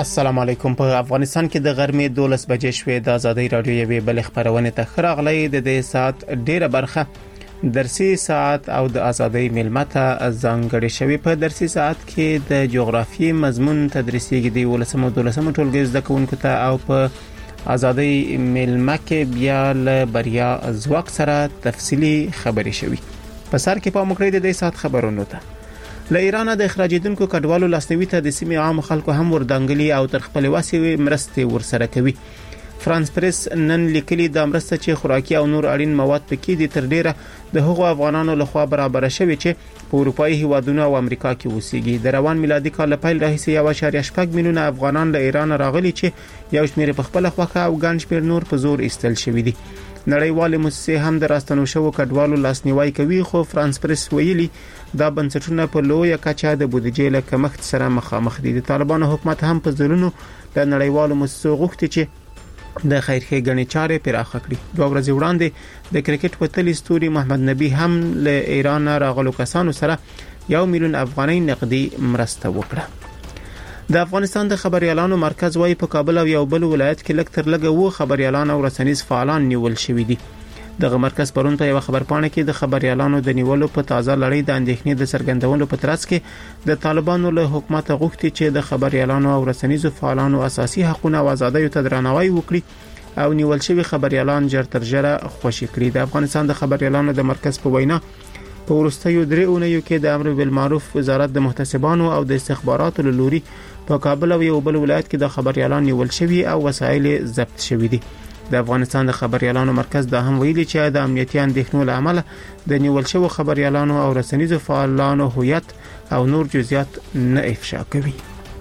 السلام علیکم. په افغانستان کې د غرمې 12 بجې شوې د ازادي رادیو یوې بل خبرونه ته خراغلی د دې سات ډیره برخه درسي ساعت او د ازادي ملمته ځانګړي شوی. په درسي ساعت کې د جغرافي مضمون تدریسیږي د 12 ټولګي زده کوونکو ته او په ازادي ملمه کې بیا له بریا ځواک سره تفصيلي خبري شوی. په سر کې په مکرې د دې سات خبرونه ته له ایران د اخراجیدونکو کډوالو لاسنیوي ته د سیمې عام خلکو هم وردانګلي او تر خپل واسي مرستې ورسره کوي. فرانس پریس نن لیکلي د مرسته چې خوراکي او نور اړین مواد پکې دي تر ډیره د هغو افغانانو لخوا برابر شوی چې په اروپאי هیوادونو او امریکا کې اوسېږي. د روان میلادي کال پیل راهیسې 1.8 میلیونه افغانان له ایران راغلي چې یو شمېر په خپل خوخه او ګڼ شمېر نور په زور ایستل شوی دي. نړیوال موسسې هم د راستنو شوو کډوالو لاسنیوي کوي، خو فرانس پریس ویلي دا بنسټونه په لویه کچه د بودیجې له کمښت سره مخامخ دي. د طالبانو حکومت هم په ځلونو د نړیوالو موسسو غوښتي چې د خیرخې غني چارې پراخه کړي. 2 ورځې وړاندې د کرکټ وتلی ستوري محمد نبی هم له ایران راغلو کسانو سره 1 میلیون افغانۍ نقدي مرسته وکړه. د افغانستان د خبريالانو مرکز وايي په کابل او یو بل ولایت کې لکتر لګه وو خبريالان او رسنیز فعالان نیول شوې دي. دغه مرکز پرون په یو خبرپاڼه کې د خبريالانو د نیولو په تازه لړۍ د اندېښنې د څرګندولو په ترڅ کې د طالبانو له حکومت غوښتي چې د خبريالانو او رسنیزو فعالانو اساسي حقوقونه او آزادۍ ته درناوی وکړي او نیول شوی خبريالان ژر تر ژره خوشي کړي. د افغانستان د خبريالانو د مرکز په وینا په ورستیو 3 اونیو کې د امر بالمعروف وزارت د محتسبانو او د استخباراتو لوري په کابل او یو بل ولایت کې د خبريالان نیول شوی او وسایل ضبط شوی دي. د افغانستان د خبريالانو مرکز دا هم ویلي چې د امنیتي اندېښنو له امله د نیول شوی خبريالانو او رسنیزو فعالانو هویت او نور جزئیات نه افشا کوي.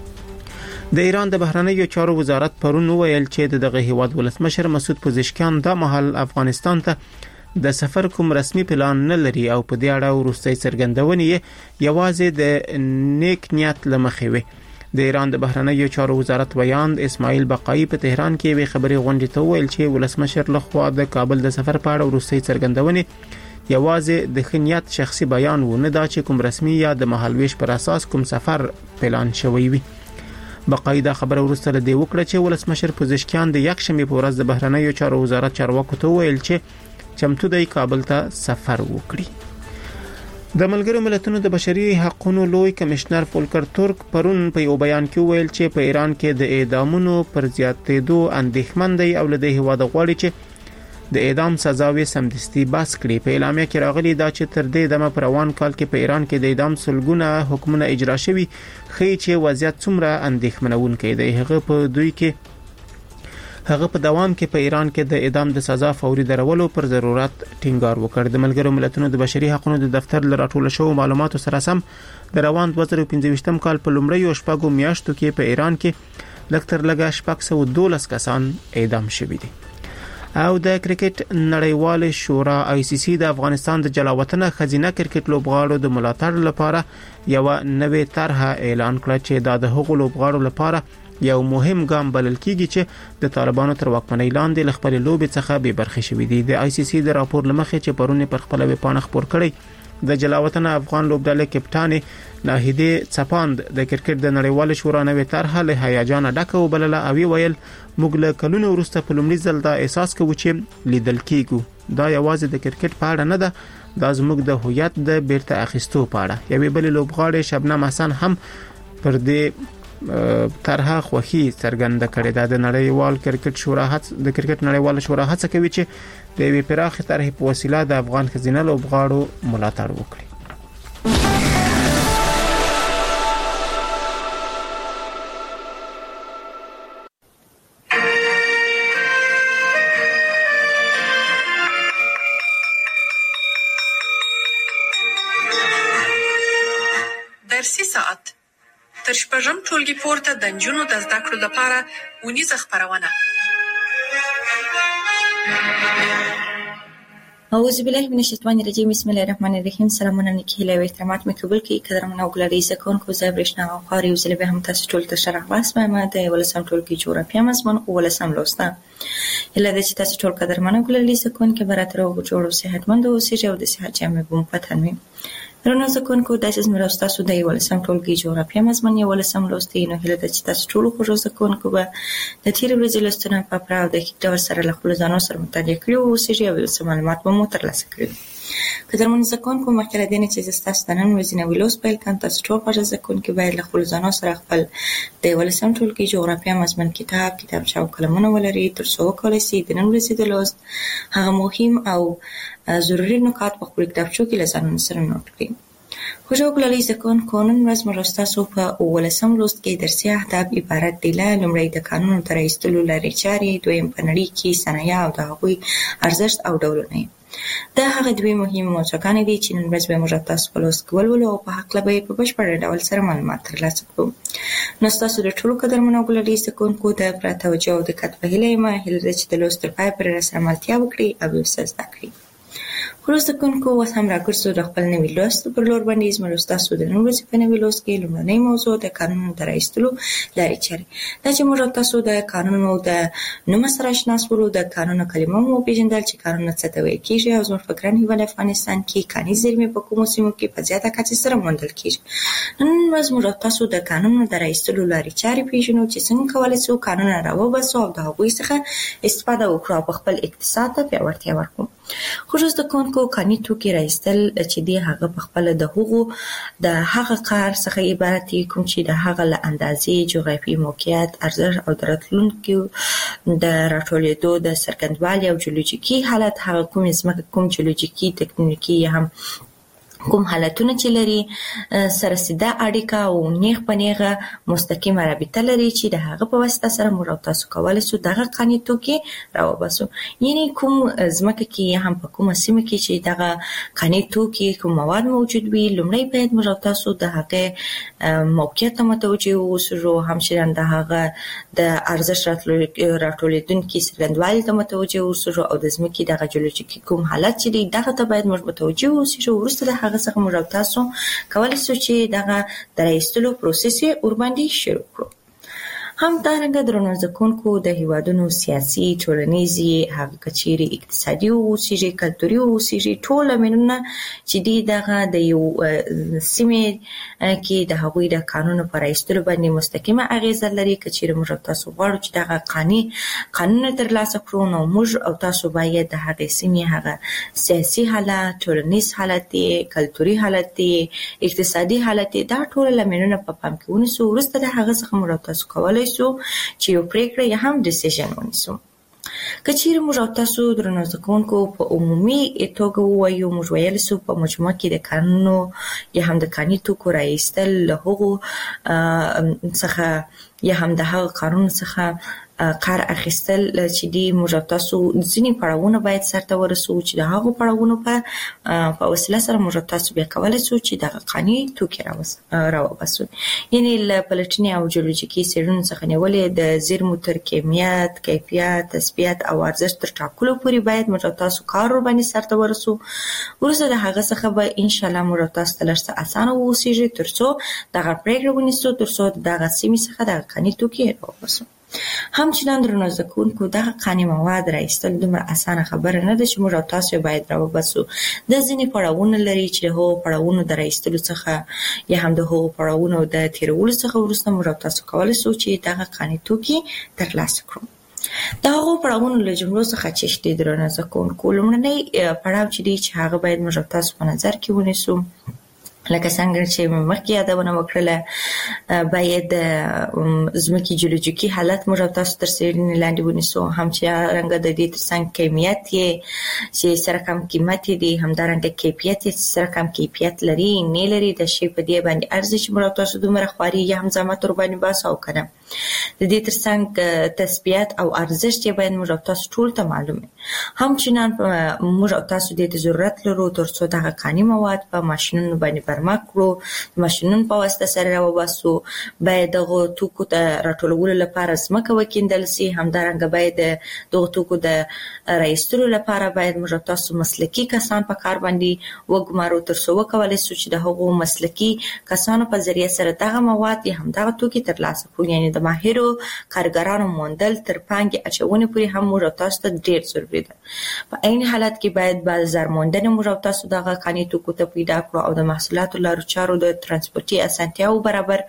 د ایران د بهرنیو چارو وزارت پرون ویل چې دغه هیواد ولسمشر مسعود پزشکیان د محل افغانستان ته د سفر کوم رسمي پلان نه لري او په دې اړه وروستۍ څرګندونې یوازې د نیک نیت لمخې وي. د ایران د بهرنیو چارو وزارت بیان اسماعیل بقایی په تهران کې وی خبري غونډې ته ویل چې ولسمشر لخوا د کابل د سفر په اړه وروستۍ څرګندونې یوازې د خنیت شخصي بیان و نه دا چې کوم رسمي یا د مهالويش پر اساس کوم سفر پلان شوی وي. بقایی دا خبره ورسته لدی وکړه چې ولسمشر پزشکیان د یکشنبه په ورځ د بهرنیو چارو وزارت چارواکو ته ویل چې چمتو دی کابل ته سفر وکړي. د ملګرو ملتونو د بشري حقوقو لوی کمشنر فولکر تورک پرون په یو بیان کې ویل چې په ایران کې د اعدامونو پر زیاتېدو اندېښمن دی او له دې هواده غواړي چې د اعدام سزاوي سمدستي بس کړي. په اعلامیه کې راغلي دا چې تر دې دمه پر روان کال کې په ایران کې د اعدام سلګونه حکمونه اجرا شوي خي چې وضعیت څومره اندېښمنونکی دی. هغه په دوام کې په ایران کې د اعدام د سزا فوري درولو پر ضرورت ټینګار وکړ. د ملګرو ملتونو د بشري حقوقو د دفتر لراټول شوو معلوماتو سره سم د روان 2015 کال په لومړیو شپږو میاشتو کې په ایران کې لکتر لګا 612 کسان اعدام شوي دي. او د کرکټ نړیوال شورا ICC د افغانستان د جلاوطن خزینه کرکټ لوبغاړو د ملاتړ لپاره یو نوې طرحه اعلان کړه چې د هغو لوبغاړو لپاره یو مهم ګام بلل کیږي چې د طالبانو تر واکمنۍ لاندې ل خپل لوبې څخه به برخه شوي دي. د ICC د راپور لمخې چې پرونه پر خپل ویبپاڼه خبر کړی د جلاوطن افغان لوبډلې کپټان ناهیده چپاند د کرکټ د نړیوال شورا نوې طرحه له هیجان ډکه وبلله او ویل موږ له کلونو وروسته په لومړي ځل دا احساس کوو چې لیدل کیږو دا یوازې د کرکټ په اړه نه ده، دا زموږ د هویت د بیرته اخیستو په اړه. یوې بل لوبغاړې شبنم حسن هم پر دې طرحه خوخي څرګنده کړې ده. د نړیوال کرکټ شورا د کرکټ نړیوال شورا هڅه کوي چې د وی پراخه طرحه په وسیله د افغان خزینه لوبغاړو ملاتړ وکړي. درسي ساعت تر شپږم ټولګي پورته د نجونو د زده کړو لپاره ونیزه خبرونه. اعوذ بالله من الشیطان الرجیم. بسم الله الرحمن الرحیم. سلامونه نیکهیله او احترامات مې قبول کړئ. قدرمن او ګلالي زکونکو زه برېښنا او خاري وزله به هم تاسو ټول ته شرح واس ما د ولسم ټولګي جغرافیا مضمون او ولسم لوسته. اله د چې تاسو ټول قدرمن او ګلالي زکونکو براتر او جوړو صحتمند او سیجو د صحت جامع بوم پتن وي. درنو زکونکو د اساس مرستاسو د ولسم ټولګي جغرافیه مضمون یو ولسم لوستي نو هله د چې تاسو ټول خو زکونکو به د تیر ورځې لوستنه په پراو د ډول سره له خپل ځانو سره مطالعه کړو او سیجی او معلومات به مو ترلاسه کړو. قدرمن زکونکو مخکې دینه چې تاسو د نن ورځې نو لوست پیل کړئ تاسو ټول خو زکونکو باید له خپل ځانو سره خپل د ولسم ټولګي جغرافیه مضمون کتاب شاو کلمونه ولري تر څو کولای شي د نن ورځې د لوست هغه مهم او ضروري نکات په خپل کتابچو کې لازم سره نوٹ کړئ. خوشحالی زکونکو نن ورځ مرستاسو په ولسم لوست کې درسي اهداف عبارت دي له لومړی د قانون تر ایستلو لارې چارې، دویم په نړۍ کې صنایع او د هغوی ارزښت او ډولونه. دا هغه دوی مهم موضوعګانې دي چې نن ورځ به موږ تاسو په لوست کې ولولو او په هکله به په بشپړ ډول سره معلومات ترلاسه کړو. نو تاسو د ټولو قدرمنو ګلالي زکونکو د پوره توجه او دقت په هیله یم چې د لوست تر پای پورې سره ملتیا وکړي او یې زده کړئ. زکونکو اوس هم راګرځو د خپل نوي لوست پر لور باندې زموږ تاسو د نن ورځې په نوي لوست کې لومړنۍ موضوع د قانون تر ایستلو لارې چارې. دا چې موږ تاسو د قانونو د نوم سره آشنا شولو، د قانون کلمه مو پیژندل چې قانون څه ته ویل کېږي او زموږ په ګران هیواد افغانستان کې قانوني زېرمې په کومو سیمو کې په زیاته کچه سره موندل کېږي. نن ورځ موږ تاسو د قانون تر ایستلو لارې چارې پیژنو چې څنګه کولای شو قانون راوباسو او د هغوی څخه استفاده وکړو او په خپل اقتصاد ته پیاوړتیا ورکړو. خو زکونکو قانوني توکي راایستل چې دی هغه په خپل د هغه کار څخه عبارت دي کوم چې د هغه له اندازې، جغرافي موقعیت، ارزښت او د راتلونکي د راټولېدو د څرګندوالي او جیولوژیکي حالت، هغه کوم ځمکه کوم جیولوژیکي تکنیکي یا هم کوم حالتونه چې لري سره سیده اړیکه او نیغ په نیغه مستقیمه رابطه لري چې د هغه په واسطه سره موږ تاسو کولای شو دغه قانوني توکي راوباسو. یعنی کوم ځمکه کې یا هم په کومه سیمه کې چې دغه قانوني توکي کوم مواد موجود وي، لومړی باید موږ تاسو د هغه موقعیت ته متوجه اوسو، همچنان د هغه د ارزښت راټولېدونکي څرګندوالي ته متوجه اوسو او د ځمکې دغه جیولوژیکي کوم حالت چې دی دغه ته باید موږ متوجه اوسو. وروسته د هغه څخه موږ تاسو کولای شو چې دغه د ایستلو پروسس یې ورباندې شروع کړو. همدارنګه درنو زکونکو د هیوادونو سیاسي، ټولنیزي، هغه کچيري اقتصادي او سیاسي کلتوري او سیاسي ټول منونه چې دی دغه د یو سیمې کې د هغوی د قانون پر ایستلو باندې مستقیمه اغیزه لري. کچيري موږ تاسو غواړو چې دغه قانون ترلاسه کړو نو موږ او تاسو باید د هغه سیمې هغه سیاسي حالت، ټولنیز حالت، کلتوري حالت، اقتصادي حالت دا ټول لمنونه په پام کې ونیسو. وروسته د هغه څخه موږ تاسو کولای چې یو پریکړه یا هم ډیسیژن ونیسو. کچېرې موږ تاسو درنو زکونکو په عمومي توګه ووایو، موږ ویلی شو په مجموعه کې د قانونو یا هم د قانوني توکو راایستل له هغو څخه یا هم د هغه قانون څخه کار اخیستل چې دی موږ تاسو ځینې پړاوونه باید سرته ورسو چې د هغو پړاوونو په وسیله سره موږ تاسو بیا کولی شو چې دغه قانوني توکي راوباسو. یعنې له پلټنې او جیولوژیکي څېړنو څخه نیولې د زیرمو تر کمیت، کیفیت، تثبیت او ارزښت تر ټاکلو پورې باید موږ تاسو کار ورباندې سرته ورسو. وروسته د هغه څخه به انشاءالله موږ تاسو ته لږ څه اسانه واوسېږي تر څو دغه پرېکړه ونیسو، تر څو دغه سیمې څخه دغه قانوني توکي راوباسو. همچنان درنو زکونکو دغه قانوني مواد راایستل دومره اسانه خبره نه ده چې موږ تاسو باید راوباسو. د ځینې پړاوونه لري چې د هغو پړاوونو د راایستلو څخه یا هم د هغو پړاوونو د تیرولو څخه وروسته موږ تاسو کولی شو چې دغه قانوني توکي ترلاسه کړو. د هغو پړاوونو له جملو څخه چې دي درنو زکونکو، لومړنی پړاو چې دی چې هغه باید موږ تاسو په نظر کې ونیسو لکه څنګه چې مخکې یادونه وکړله، باید ځمکې جیولوژیکي حالت موږ تاسو تر څېړنې لاندې ونیسو، همدارنګه د دې ترڅنګ کمیت یې چې سره کم قیمت یې دی، همدارنګه کیفیت یې سره کم کیفیت لري نه لري، د شی په دې باندې ارزي چې موږ تاسو دومره خواري یا هم زحمت ورباندې باسو او که نه. د دې ترڅنګ تثبیت او ارزښت یې باید موږ تاسو ټول ته معلوم وي. همچنان موږ تاسو دې ته ضرورت لرو تر څو دغه قانوني مواد په ماشینونو باندې برمه کړو، د ماشینونو په واسطه سره راوباسو. باید دغه توکو ته راټولولو لپاره ځمکه وکیندل سي، همدارنګه باید دغه توکو د راایستلو لپاره باید موږ تاسو مسلکي کسان په کار باندې وګمارو تر څو وکولی شو چې د هغو مسلکي کسانو په ذریعه سره دغه مواد یا همدغه توکي ترلاسه کړو. یعنې د د ماهرو کارګرانو موندل تر پانګې اچونې پورې هم موږ تاسو ته ډیر ضروري ده. په عین حالت کې باید بازار موندنه موږ تاسو دغه قانوني توکو ته پیدا کړو او د محصولاتو لارو چارو د ترانسپورتي اسانتیاو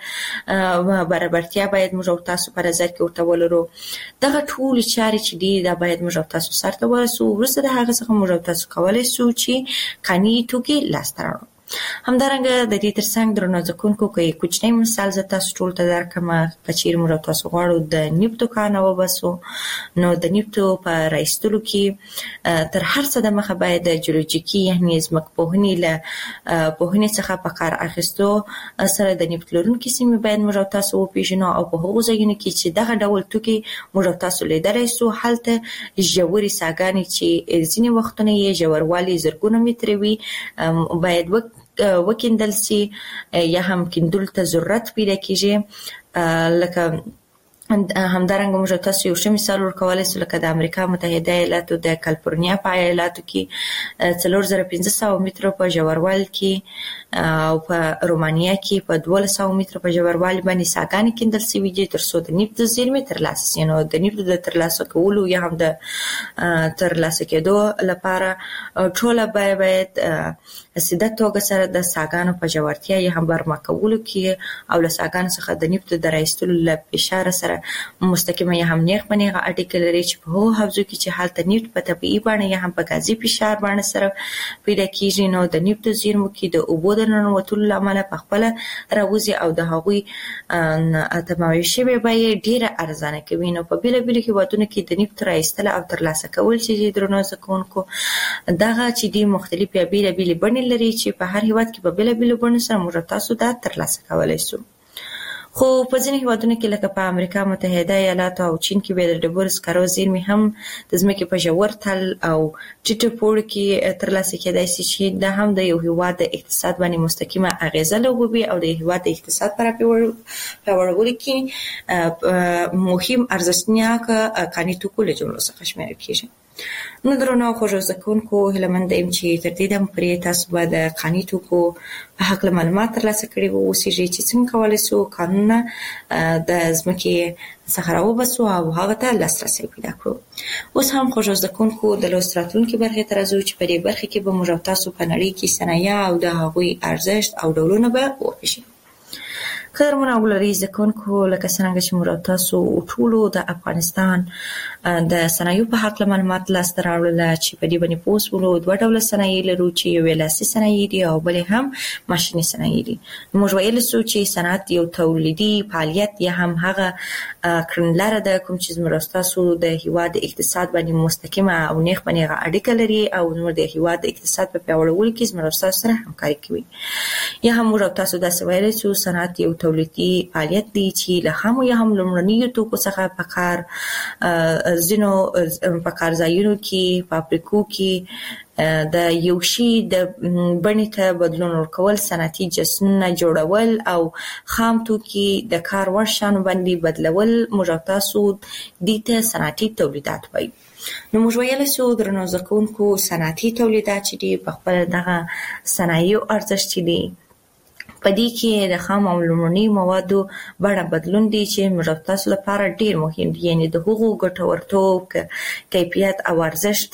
برابرتیا باید موږ تاسو په نظر کې ورته ولرو. دغه ټول چارې چې دي دا باید موږ تاسو سره ورسو. وروسته د هغه څخه موږ تاسو کولای شو چې قانوني توکي لاسته راوړو. همدارنګه د دې ترڅنګ درنو ځکونکو کې کوچنی مثال ز تاسو ټول ته درکمه کچیر مو تاسو غواړو د نیپتو کانو وبسو نو د نیپتو په رایستلو کې تر هر څه د مخه باید د جیولوژیکي یعنی ځمکپوهنې له پوهنې څخه په کار اخیستو سره د نیپت لرونکو سیمې باید مو تاسو وپیژنو او په هغو ځایونو کې چې دغه ډول توکي مو تاسو لیدلای سو هلته ژورې ساګانې چې ځینې وختونه یې ژوروالی زرګونه متره وي باید وکیندل سي یا هم کیندل ته ضرورت پیدا کیږي. لکه همدارنګه موږ تاسو یو ښه مثال ورکولای شو لکه د امریکا متحده ایالاتو د کالیفورنیا په ایالاتو کې 4500 متره په ژوروالي کې او په رومانیا کې په 1200 متره په ژوروالي باندې ساګانې کیندل شوې دي تر څو د نیفت زیرمې ترلاسه شي. نو د نیفت د ترلاسه کولو یا هم د ترلاسه کېدو لپاره ټول باید سیده توګه سره د ساګانو په ژورتیا یا هم برما کولو کې او له ساګانو څخه د نیفت د راایستلو له فشار سره مستقیمه یا هم نیغ په نیغه اړیکه لري چې په هغو حوزو کې چې حالت نیفت په طبیعي بڼه یا هم په غازي فشار باندې سره پیدا کیږي. نو د نیفت زیرمو کې د اوبو د ننوتلو لامل په خپل راوځي او د هغوی تمویل شوی بیه ډیره ارزانه کوي. نو په بیلابیلو هیوادونو کې د نیفت راایستل او ترلاسه کول چې درنو ځکونکو دغه چې د مختلفې بیلابیلې بڼې لري چې په هر هیواد کې په بیلابیلو بڼو سره موږ تاسو دا ترلاسه کولای شو. خو په ځینې هیوادونو کې لکه په امریکا متحده ایالاتو او چین کې به د ډبرو سکرو زیرمې هم د ځمکې په ژور تل او ټیټه پوړ کې ترلاسه کېدای شي چې دا هم د یو هیواد د اقتصاد باندې مستقیمه اغیزه لري او د هیواد د اقتصاد پر پیاوړولو کې مهم ارزښتناک کاني توکو له جملو څخه شمیرل کېږي. نو درنو خوږو زکونکو هلمند ایم چې تر دې دم پرې تاسو به د قانوني توکو په حق معلومات ترلاسه کړئ وو چې څنګه کولای شو قانون د ځمکې څخه راوباسو او هغه ته لاسرسي پیدا کړو. اوس هم خوږو زکونکو د لوستراتونکو برخه تر ازو چې په دې برخه کې به موږ تاسو په نړۍ کې صنایع او د هغوی ارزښت او ډولونه به وپیژنو. قدرمنو اولادي زکونکو لکه څنګه چې موږ تاسو ټولو د افغانستان د صنایعو په حق معلومات لاسته راوړل چې په دې باندې پوسولو دوه ډول صنایع لرو چې یو لاسي صنایع دي او بل هم ماشيني صنایع دي. موږ ویل سو چې صنعت یو تولیدي فعالیت یا هم هغه کړنلاره ده کوم چې موږ تاسو د هیواد اقتصاد باندې مستقیمه او نیغ باندې اړیکه لري او نور د هیواد اقتصاد په پیاوړولو کې موږ تاسو سره همکاري کوي. یا هم موږ تاسو د سویل سو صنعت یو تولیدي فعالیت دی چې له هم یا هم لمړنیو توکو څخه په کار زینو په کارځایونو کې فابریکو کې د یو شی د بڼې ته بدلون ورکول صنعتي جسمونه جوړول او خام توکي د کار وړ شیانو باندې بدلول موږ تاسو د ته صنعتي تولیدات وایي. نو موږ ویل شو درنو زکونکو صنعتي تولیدات چې دی په خپل دغه صنایعو ارزښت دی په دې کې د خام او لومړني موادو بڼه بدلون دي چې موږ تاسو لپاره ډیر مهم دي. یعنی د هغو ګټورتوب کیفیت او ارزښت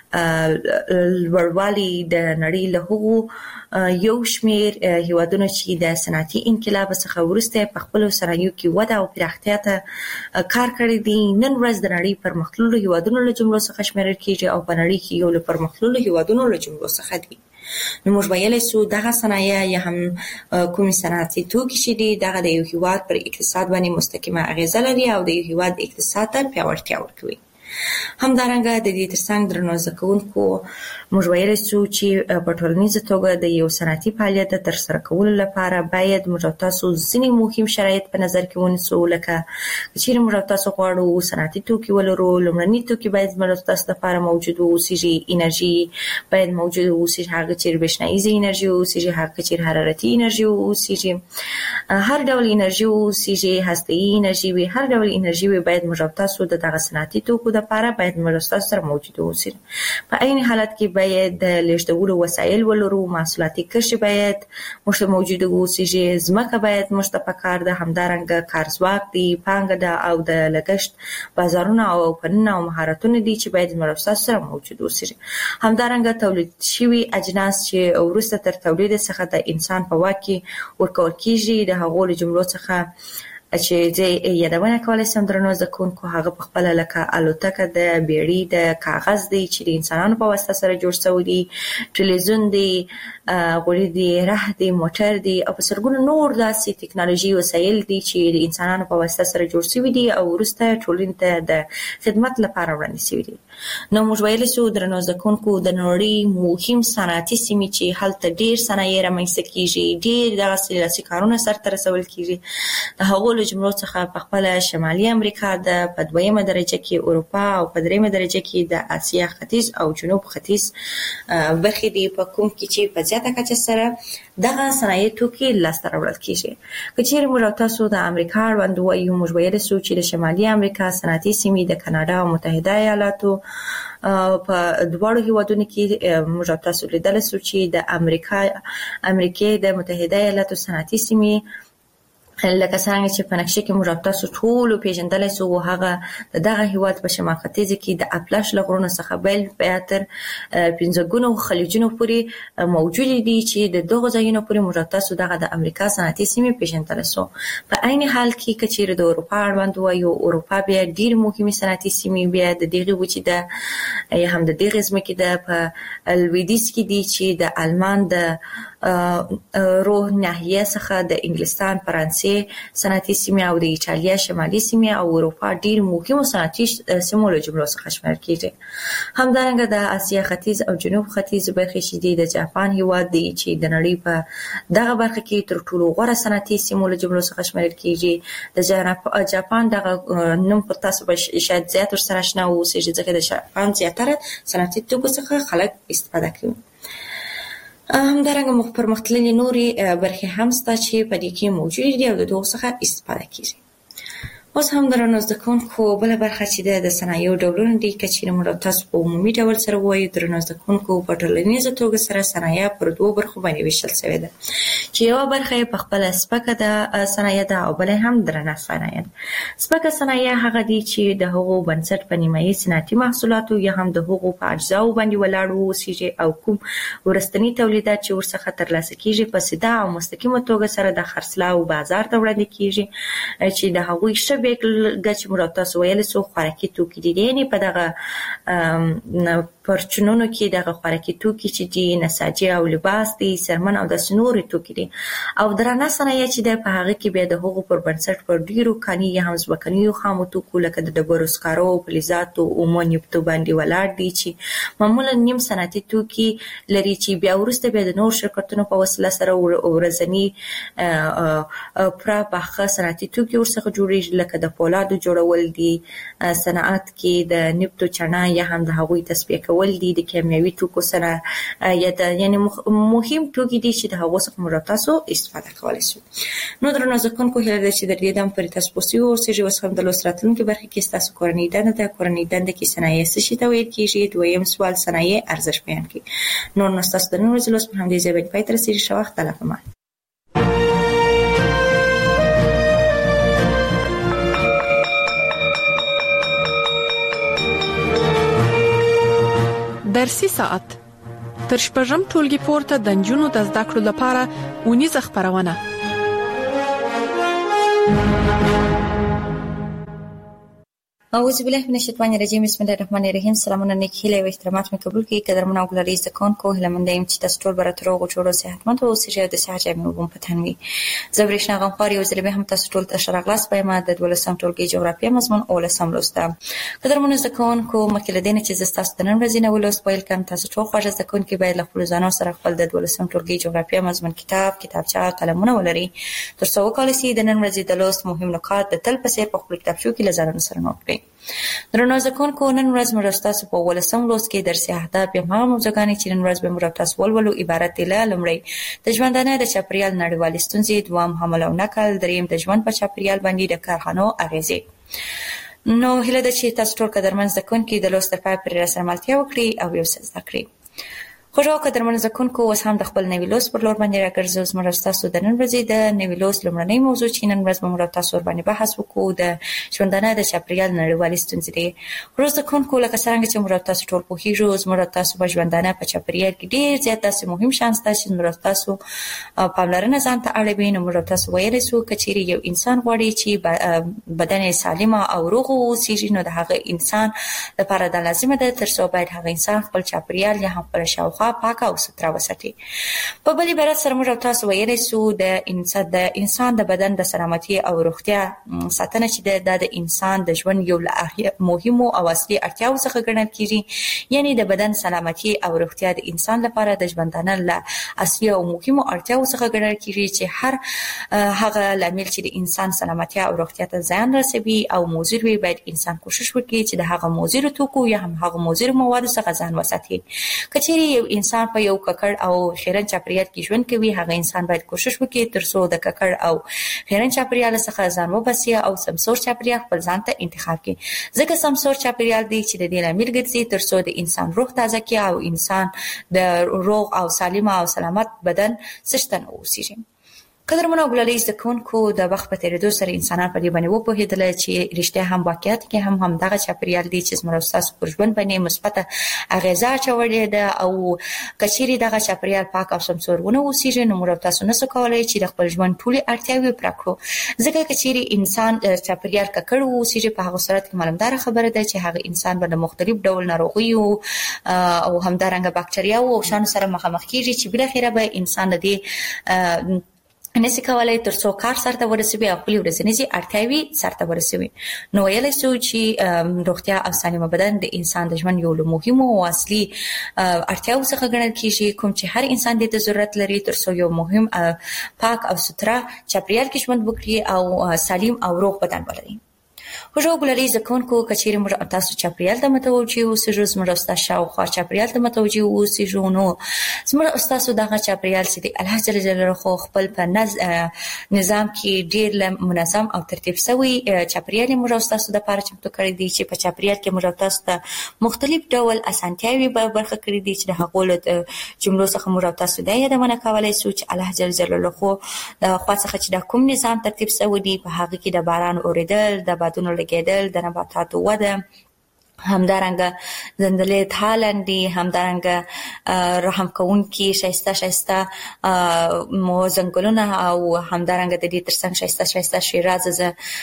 لوړوالی د نړۍ له هغو یو شمیر هیوادونو چې د صنعتي انقلاب څخه وروسته په خپل صنایعو کې وده او پراختیا ته کار کړی دي نن ورځ د نړۍ پرمختللو هیوادونو له جملو څخه شمیرل کېږي او په نړۍ کې یو له پرمختللو هیوادونو له جملو څخه دي. نو موږ ویلای شو دغه صنایع یا هم کومي صنعتي توکي چې دي دغه د یو هیواد پر اقتصاد باندې مستقیمه اغیزه لري او د یو هیواد اقتصاد ته پیاوړتیا ورکوي. همدارنګه د دې ترڅنګ درنو زکونکو موږ ویلای شو چې په ټولنیزه توګه د یو صنعتي فعالیت ترسره کولو لپاره باید موږ تاسو ځینې مهم شرایط په نظر کې ونیسو لکه چې موږ تاسو غواړو صنعتي توکي ولرو لومړني توکي باید موږ تاسو لپاره موجود اوسي انرژي باید موجود اوسي هغه چې برېښنايي انرژي اوسي هغه چې حرارتي انرژي اوسي هر ډول انرژي اوسي هسته‌ای انرژي وي هر ډول انرژي وي باید موږ تاسو دغه صنعتي توکو لپاره باید موږ سره موجود اوسو. په عین حالت کې باید د لېږدولو وسایل ولرو، محصولاتي کرښې باید موږ موجود اوسو، ځمکه باید موږ ته پکار ده، همدارنګه کارځواک دی، پانګه ده او د لګښت بازارونه او فنونه او مهارتونه دي چې باید موږ سره موجود اوسو. همدارنګه تولید شوي اجناس چې وروسته تر تولید څخه د انسان په واک کې ورکول کیږي، د هغو له جملو څخه چې زه یادونه کولای شم درنو زده کوونکو، هغه په خپل لکه الوتکه د بیړۍ د کاغذ دی چې د انسانانو په واسطه سره جوړ شوی دی، ټلویزیون دی، غوړي دی، ره دی، موټر دی او په سرګونو نور داسې ټکنالوژي وسایل دي چې د انسانانو په واسطه سره جوړ شوی دي او وروسته ټولنې ته د خدمت لپاره وړاندې شوی دي. نو موږ ویلی شو درنو زده کوونکو د نړۍ مهم صنعتي سیمې چې هلته ډېر صنایع رامنځته کیږي، ډېر دغسې لاسي کارونه سرته رسول کیږي، د هغو له جملو څخه په خپله شمالي امریکا ده، په دویمه درجه کې اروپا او په دریمه درجه کې د اسیا ختیځ او جنوب ختیځ برخې دي، په کوم کې چې په زیاته کچه سره دغه صنایع توکي لاسته راوړل کیږي. که چیرې موږ او تاسو د امریکا اړوند ووایو، موږ ویلی شو چې د شمالي امریکا صنعتي سیمې د کاناډا او متحده ایالاتو په دواړو هیوادونو کې موږ او تاسو لیدلی شو چې د امریکې د متحده ایالاتو صنعتي سیمې لکه څنګه چې په نقشه کې موږ تاسو ټول پیژندلی شو، هغه دغه هیواد په شمال ختیځ کې د اپلاش له غرونو څخه بیل تر 15 ګونو خلیجونو پورې موجود دي چې د دغو ځایونو پورې موږ تاسو دغه د امریکا صنعتي سیمې پیژندلی شو. په عین حال کې که چیرې د اروپا اړوند وایو، اروپا بیا ډېر مهمې صنعتي سیمې بیا د دغې وچې ده یا هم د دغې ځمکې ده په لویدیځ کې دي چې د آلمان د روح ناحیه څخه د انګلستان، فرانسې صنعتي سیمې او د ایټالیا شمالي سیمې او اروپا ډېر مهمو صنعتي سیمو له جملو څخه شمېرل کیږي. همدارنګه د اسیا ختیځ او جنوب ختیځ برخې چې دي د جاپان هیواد دی چې د نړۍ په دغه برخه کې تر ټولو غوره صنعتي سیمو له جملو څخه شمېرل کیږي. د جاپان دغه نوم په تاسو به شاید زیات ورسره اشنا اوسئ ځکه د جاپان زیاتره صنعتي توکو څخه خلک استفاده کوي. همدارنګه پرمختللي نورې برخې هم شته چې په دې کې موجود دي او د دغو څخه استفاده کیږي. اوس هم درنو زده کوونکو بله برخه چې د صنایعو ډولونه دي، که چیرې موږ تاسو په عمومي ډول سره ووایو، درنو زده کوونکو په ټولنیزه توګه سره صنایع پر دوو برخو باندې ویشل شوې ده چې یوه برخه یې په خپله سپکه ده صنایع ده او بله هم درنه صنایع ده. سپکه صنایع هغه دي چې د هغو بنسټ په نیمایي صنعتي محصولاتو یا هم د هغو په اجزاو باندې ولاړ واوسیږي او کوم وروستني تولیدات چې ورڅخه ترلاسه کیږي په سیده او مستقیمه توګه سره د خرڅلاو بازار ته وړاندې کیږي چې د هغوی ښه بیلګه چې موږ تاسو ویلی شو خوراکي توکي دي، یعنې په دغه پرچونونو کې دغه خوراکي توکي چې دي نساجي او لباس دي، سرمن او داسې نورې توکي دي. او درنه صنایع چې ده په هغه کې بیا د هغو پر بنسټ پر ډېرو کاني یا هم ځمکنیو خامو توکو لکه د ډبرو سکارو، فلزاتو، اومو، نفتو باندې ولاړ دي چې معمولا نیم صنعتي توکي لري چې بیا وروسته بیا د نور شرکتونو په وسیله سره ورځني پوره پاخه صنعتي توکي ورڅخه جوړېږي لکه د پولادو جوړول دي، صنعت کې د نفتو چڼه یا هم د هغوی تصفیه کول دي، د کیمیاوي توکو سره یعنې مهم توکي دي چې د هغو څخه موږ تاسو استفاده کولی شو. نو درنو زده کوونکو هیله ده چې د دې دم پورې تاسو پوه اوسئ. اوس هم د لوست راتلونکي برخې کې ستاسو کورنۍ دنده ده. کورنۍ دنده کې صنایع څه شي ته ویل کیږي؟ دویم سوال صنایع ارزښت بیان کړئ. نور نو ستاسو د نن ورځې لوست په همدې ځای باندې پای ته رسېږي. ښه وخت الله پامان. درسي ساعت تر شپږم ټولګي پورته د نجونو د زده کړو لپاره اونیزه خپرونه. اعوذ بالله من الشیطان الرجیم. بسم الله الرحمن الرحیم. سلامونه نیکهیله او احترامات مې قبول کړئ. قدرمن او ګلالي زده کوونکو، هیله مند یم چې تاسو ټول به راته روغ او جوړ او صحتمند اوسئ او د صحت جامې مو په تن وي. زه برېښنا غمخوار یو ځل بیا هم تاسو ټول ته ښه راغلاست وایم د 12م ټولګي جغرافیه مضمون 18م لوست. قدرمن زده کوونکو، مخکې له دې نه چې زه ستاسو د نن ورځې نه ولوست پیل کوم، تاسو ټول خوږ زده کوونکي باید له خپلو ځانونو سره خپل د 12م ټولګي جغرافیه مضمون کتابچه، قلمونه ولرئ تر څو وکولی شئ د نن ورځې د لوست مهم نکات د تل په څېر په خپلو کتابچو کې له ځانونو سره نوټ کړئ. درنو زده کوونکو، نن ورځ موږ ستاسو په 18م لوست کې درسي اهداف یا هغه موضوعګانې چې نن ورځ به موږ تاسو ولولو عبارت دي له لومړی د ژوندانه د چاپیریال نړیوالې ستونزې، دویم حمل او نقل، دریم د ژوند په چاپیریال باندې د کارخانو اغېزې. نو هله د چې تاسو ټول قدرمن زکونکي د لوست په پر سره ملتیا وکړي او یو څه زده کړئ. خوشحال قدرمن زکونکو اوس هم د خپل نوی لوست پر لور باندې راګرځو. زموږ تاسو د نن ورځې د نوی لوست لومړنۍ موضوع چې نن ورځ موږ تاسو باندې بحث وکړو د ژوندانه د چاپیریال نړیوالې ستونزې دي. ورځ زکونکو لکه څنګه چې موږ تاسو ټول پوهیږو زموږ تاسو په ژوندانه په چاپیریال کې ډیر زیات داسې مهم شان شته چې موږ تاسو پاملرنه ځان ته اړوي. نو موږ تاسو ویلی سو کچېرې یو انسان غواړي چې بدن سالم او روغ اوسي نو د هغه انسان لپاره د لازمه ده ترڅو باید هغه انسان خپل چاپیریال یا هم خپل شاوخوا پاک او ستر وساتي. په بل عبارت سره موږ تاسو ویلی سو د انسان د بدن د سلامتي او روغتیا ساتنه چې د انسان د ژوند یو مهمو او اصلي اړتیاو څخه ګڼل کیږي. یعنی د بدن سلامتي او روغتیا د انسان لپاره د ژوندانه له اصلي او مهمو اړتیاو څخه ګڼل کیږي چې هر هغه لامل چې د انسان سلامتي او روغتیا ته زیان رسوي او مضر وي باید انسان کوشش وکړي چې د هغه مضر توکو یا هم هغه مضر موادو څخه ځان وساتي. کچېرې یو انسان په یو ککړ او خیرن چاپیریال کې ژوند کوي هغه انسان باید کوشش وکړي ترڅو د ککړ او خیرن چاپیریال څخه ځان وباسي او سمسور چاپیریال خپل ځان ته انتخاب کړي. ځکه سمسور چاپیریال دی چې د دې لامل ګرځي ترڅو د انسان روح تازه کړي او انسان د روغ او سالم او سلامت بدن څښتن اوسي. قدرمن او ګلالي زکونکو د وخت په تیریدو سره انسانان په دې باندې وپوهېدل چې رښتیا هم واقعیت کې هم دغه چاپیریال دی چې زموږ تاسو پر ژوند باندې مثبت اغیزه اچولې ده او کچېرې دغه چاپیریال پاک او سمسور ونه اوسېږي نو موږ تاسو نشو کولای چې د خپل ژوند ټولې اړتیاوې پوره کړو. ځکه کچېرې انسان چاپیریال ککړ اوسېږي په هغه صورت کې معلومدار خبره ده چې هغه انسان به د مختلف ډول ناروغیو او همدارنګه باکتریاوو او شانو سره مخامخ کیږي چې بالاخره به انسان دې نسی کولای ترڅو کار سرته ورسوي او خپل ورځنی اړتیاوې سرته ورسوي. نو ویلی سو چې روغتیا او سالم بدن د انسان د ژوند یو له مهمو او اصلي اړتیاو څخه ګڼل کیږي کوم چې هر انسان دې ته ضرورت لري ترڅو یو مهم پاک او ستره چاپیریال کې ژوند وکړي او سالم او روغ بدن ولري. خوشحال ګلالي زکونکو کچېرې موږ تاسو چاپیریال ته متوجه اوسئ زموږ تاسو شاوخوا چاپیریال ته متوجه اوسئ نو زموږ تاسو دغه چاپیریال چې د الله جل جلاله خپل په نظام کې ډېر منظم او ترتیب شوی چاپیریال موږ تاسو د لپاره چمتو کړی دی چې په چاپیریال کې موږ تاسو ته مختلف ډول اسانتیاوې برخه کړې دي چې د هغو جملو څخه موږ تاسو د یادونه کولای شو چې الله جل جلاله خو د خوا څخه چې د کوم نظام ترتیب شوی دی په هغه کې د باران اوریدل د بادونو لګیدل د نباتاتو وده همدارنګه زندلې تالندي همدارنګه رحم کوونکی شایسته مو زنګلونه او همدارنګه د دې ترڅنګ شایسته شیراز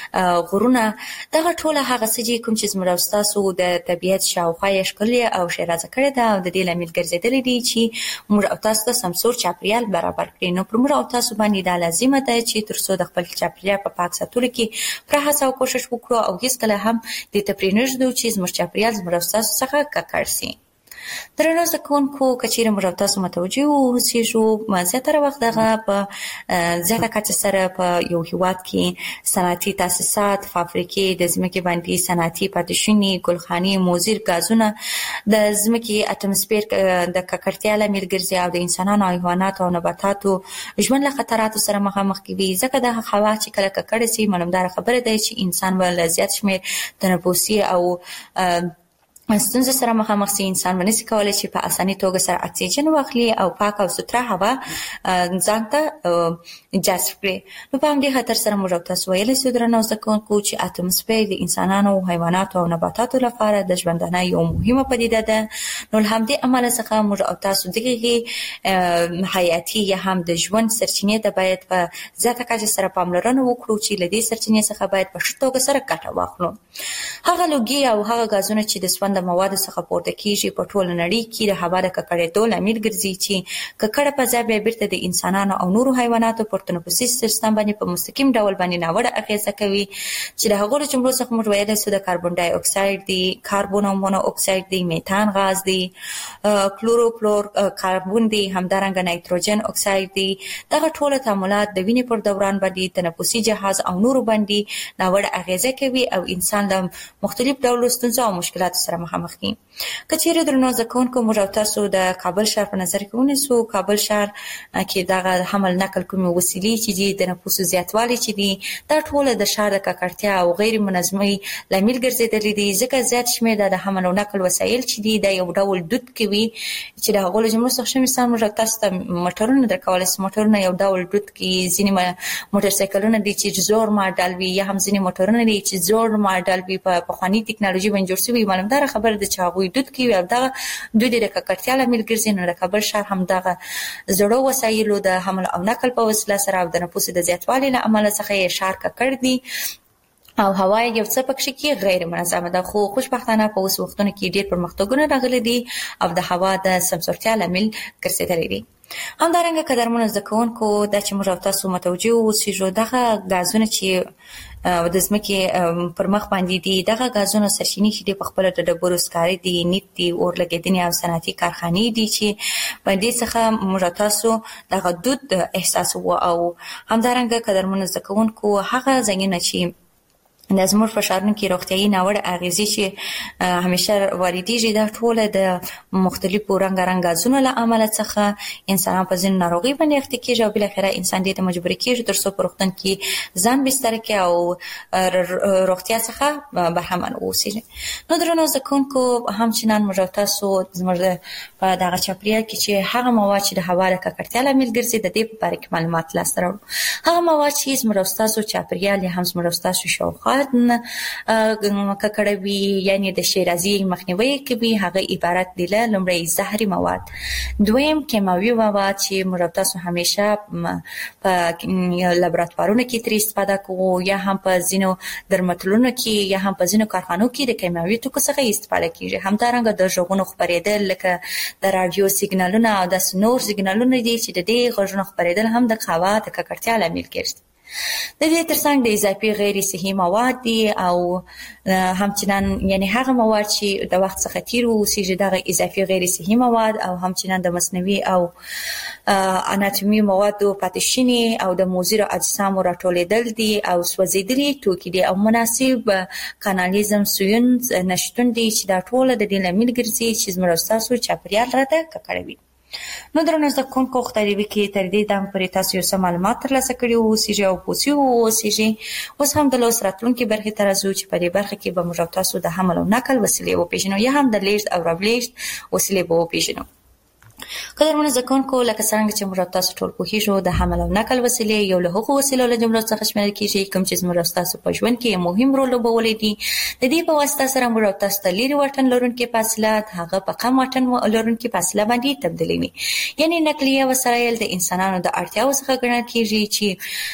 غرونه دغه ټوله هغه سجی کوم چې زموږ تاسو د طبیعت شاوخوا ښکلې او شیراز کړی دا د دې لامل ګرځیدلې دي چې موږ تاسو ته سمسور چاپیریال برابر کړي. نو پر موږ تاسو باندې دا لازمه ده چې ترڅو د خپل چاپیریال په پاک ساتلو کې پوره هڅه او کوشش وکړو او هیڅکله هم د تپرینږدو چې زموږ چاپیریال زموږ تاسو څخه ککړ شي. درنو زکونکو کچېرې موږ تاسو متوجه اوسئ زیاتره وخت دغه په زیاته کچه سره په یو هیواد کې صنعتي تاسیسات فابریکې د ځمکې باندې صنعتي پاتې ګلخانې مضر غازونه د ځمکې اټموسفیر د ککړتیا لامل ګرځي او د انسانانو حیواناتو او نباتاتو ژوند له خطراتو سره مخامخ کوي. ځکه د هوا چې کله ککړه شي معلومدار خبره ده چې انسان ول زیات شمیر تنفسي او ستونزې سره مخامخ شي. انسان ونشي کولای چې په اساني توګه سره اکسیجن واخلي او پاک او ستره هوا ځان ته جذب کړي. نو په همدې خاطر سره موږ تاسو ویلی سو درنو زکونکو چې اټموسفیر د انسانانو حیواناتو او نباتاتو لپاره د ژوندانه یو مهمه پدیده ده. نو همدې عمل څخه موږ تاسو دغه حیاتي یا هم د ژوند سرچینې ته باید په زیاته کچه سره پاملرنه وکړو چې له دې سرچینې څخه باید په ښه توګه سره ګټه واخلو. هغه لوګي او هغه غازونه چې د سوند مواد څخه پورته کیږي په ټول نړۍ کې د هوا د ککړېدو لامل ګرځي چې ککړه فضا بیا بیرته د انسانانو او نورو حیواناتو پر تنفسي سیستم باندې په مستقیم ډول باندې ناوړه اغیزه کوي چې د هغو جملو څخه موږ ویلی سو د کاربن ډای اکساید دی، کاربن مونو اکساید دی، میتان غاز دی، کلوروفلور کاربن دی، همدارنګه نایتروجن اکساید دی. دغه ټول تعاملات د وینې پر دوران باندې تنفسي جهاز او نورو باندې ناوړه اغیزه کوي او انسان له مختلف ډول ستونزو او مشکلاتو سره مخامخ دي. کچېرې درنو ځکهونکو موږ او تاسو د کابل ښار په نظر کې ونیسو، کابل ښار کې دغه حمل نقل کومې وسیلې چې دي، د نفوسو زیاتوالی چې دي، دا ټول د ښار د ککړتیا او غیر منظمۍ لامل ګرځېدلي دي. ځکه زیات شمېر د حمل او نقل وسایل چې دي دا یو ډول دود کوي چې د هغو له جملو څخه ښه مثال موږ تاسو ته موټرونه درکولی سو. موټرونه یو ډول دود کوي. ځینې موټرسایکلونه دي چې زوړ ماډل وي، یا هم ځینې موټرونه دي چې زوړ ماډل وي، په پخواني ټکنالوژي باندې جوړ شوي. معلومداره خبره ده چې هغوی دود کوي او دغه دود د ککړتیا لامل ګرځي. نو د کابل ښار هم دغه زړو وسایلو د حمل او نقل په وسیله سره او د نفوسو د زیاتوالي له امله څخه یې ښار ککړ دي او هوا یو څه پکې کې غیر منظمه ده. خو خوشبختانه په اوس وختونو کې ډېر پرمختګونه راغلي دي او د هوا د سمسورتیا لامل ګرځېدلی دي. همدارنګه قدرمنو زده کوونکو دا چې موږ او تاسو متوجه اوسېږو، دغه ګازونه چې د ځمکې پر مخ باندې دي، دغه ګازونو سرچینې چې دي په خپله د ډبرو سکاري دي، نفت دي، اور لګېدنې او صنعتي کارخانې دي چې په دې څخه موږ او تاسو دغه دود احساسوو. او همدارنګه قدرمنو زده کوونکو هغه ځایونه چې د زموږ په ښارونو کې روغتیایي ناوړه اغېزې چې همیشه واردېږي، دا ټوله د مختلفو رنګارنګ ګازونو له امله څخه انسانان په ځینو ناروغۍ باندې اخته کېږي او بالاخره انسان دې ته مجبوره کېږي تر څو په روغتون کې ځان بستر کړي او روغتیا څخه برخمن واوسي. نو درنو زده کوونکو، همچنان موږ او تاسو زموږ په دغه چاپېریال کې چې هغه مواد چې د هوا د ککړتیا لامل ګرځي، د دې په باره کې معلومات لاسته راوړو. هغه مواد چې زموږ او ستاسو چاپېریال یا هم زموږ او ستاسو شاوخوا ککړوي، یعنې د شیرازي مخنیوی کوي، هغه عبارت دي له لومړی زهري مواد، دویم کیمیاوي مواد چې موږ او تاسو همیشه په لابراتوارونو کې ترې استفاده کوو، یا هم په ځینو درملتونونو کې یا هم په ځینو کارخانو کې د کیمیاوي توکو څخه استفاده کېږي. همدارنګه د غږونو خپرېدل لکه د راډیو سیګنالونه او داسې نور سیګنالونه دي چې د دې غږونو خپرېدل هم د هوا د ککړتیا لامل ګرځي. د دې ترڅنګ د اضافي غیر صحي مواد دي او همچنان یعنی هغه مواد چې د وخت څخه تیر اوسېږي، دغه اضافي غیر صحي مواد او همچنان د مصنوعي او اناتومي موادو پاتې شوني او د مضرو اجسامو راټولېدل دي او سوځېدلي توکي دي او مناسب کانالیزم سویون نشتون دي چې دا ټوله د دې لامل ګرځي چې زموږ ستاسو چاپېریال راته ککړوي. نو درنو زده کوونکو، خدای دې وکړي تر دې دمه پورې تاسو یو څه معلومات ترلاسه کړي اوسېږي او پوه شوي اوسېږي. اوس هم د لوست راتلونکي برخې ته راځو چې په دې برخه کې به موږ او تاسو د حمل او نقل وسیلې وپېژنو یا هم د لیږد او راولېږد وسیلې به وپېژنو. قدرمنو زده کوونکو، لکه څرنګه چې موږ او تاسو ټول پوهېږو، د حمل او نقل وسیلې یو له هغو وسیلو له جملو څخه شمیرل کېږي کوم چې زموږ او تاسو په ژوند کې مهم رول لوبولی دي. د دې په واسطه سره موږ او تاسو ته لرې واټن لرونکي فاصله هغه په کم واټن لرونکي فاصله باندې تبدیلوي. یعنې نقلیه وسایل د انسانانو د اړتیاوو څخه ګڼل کېږي چې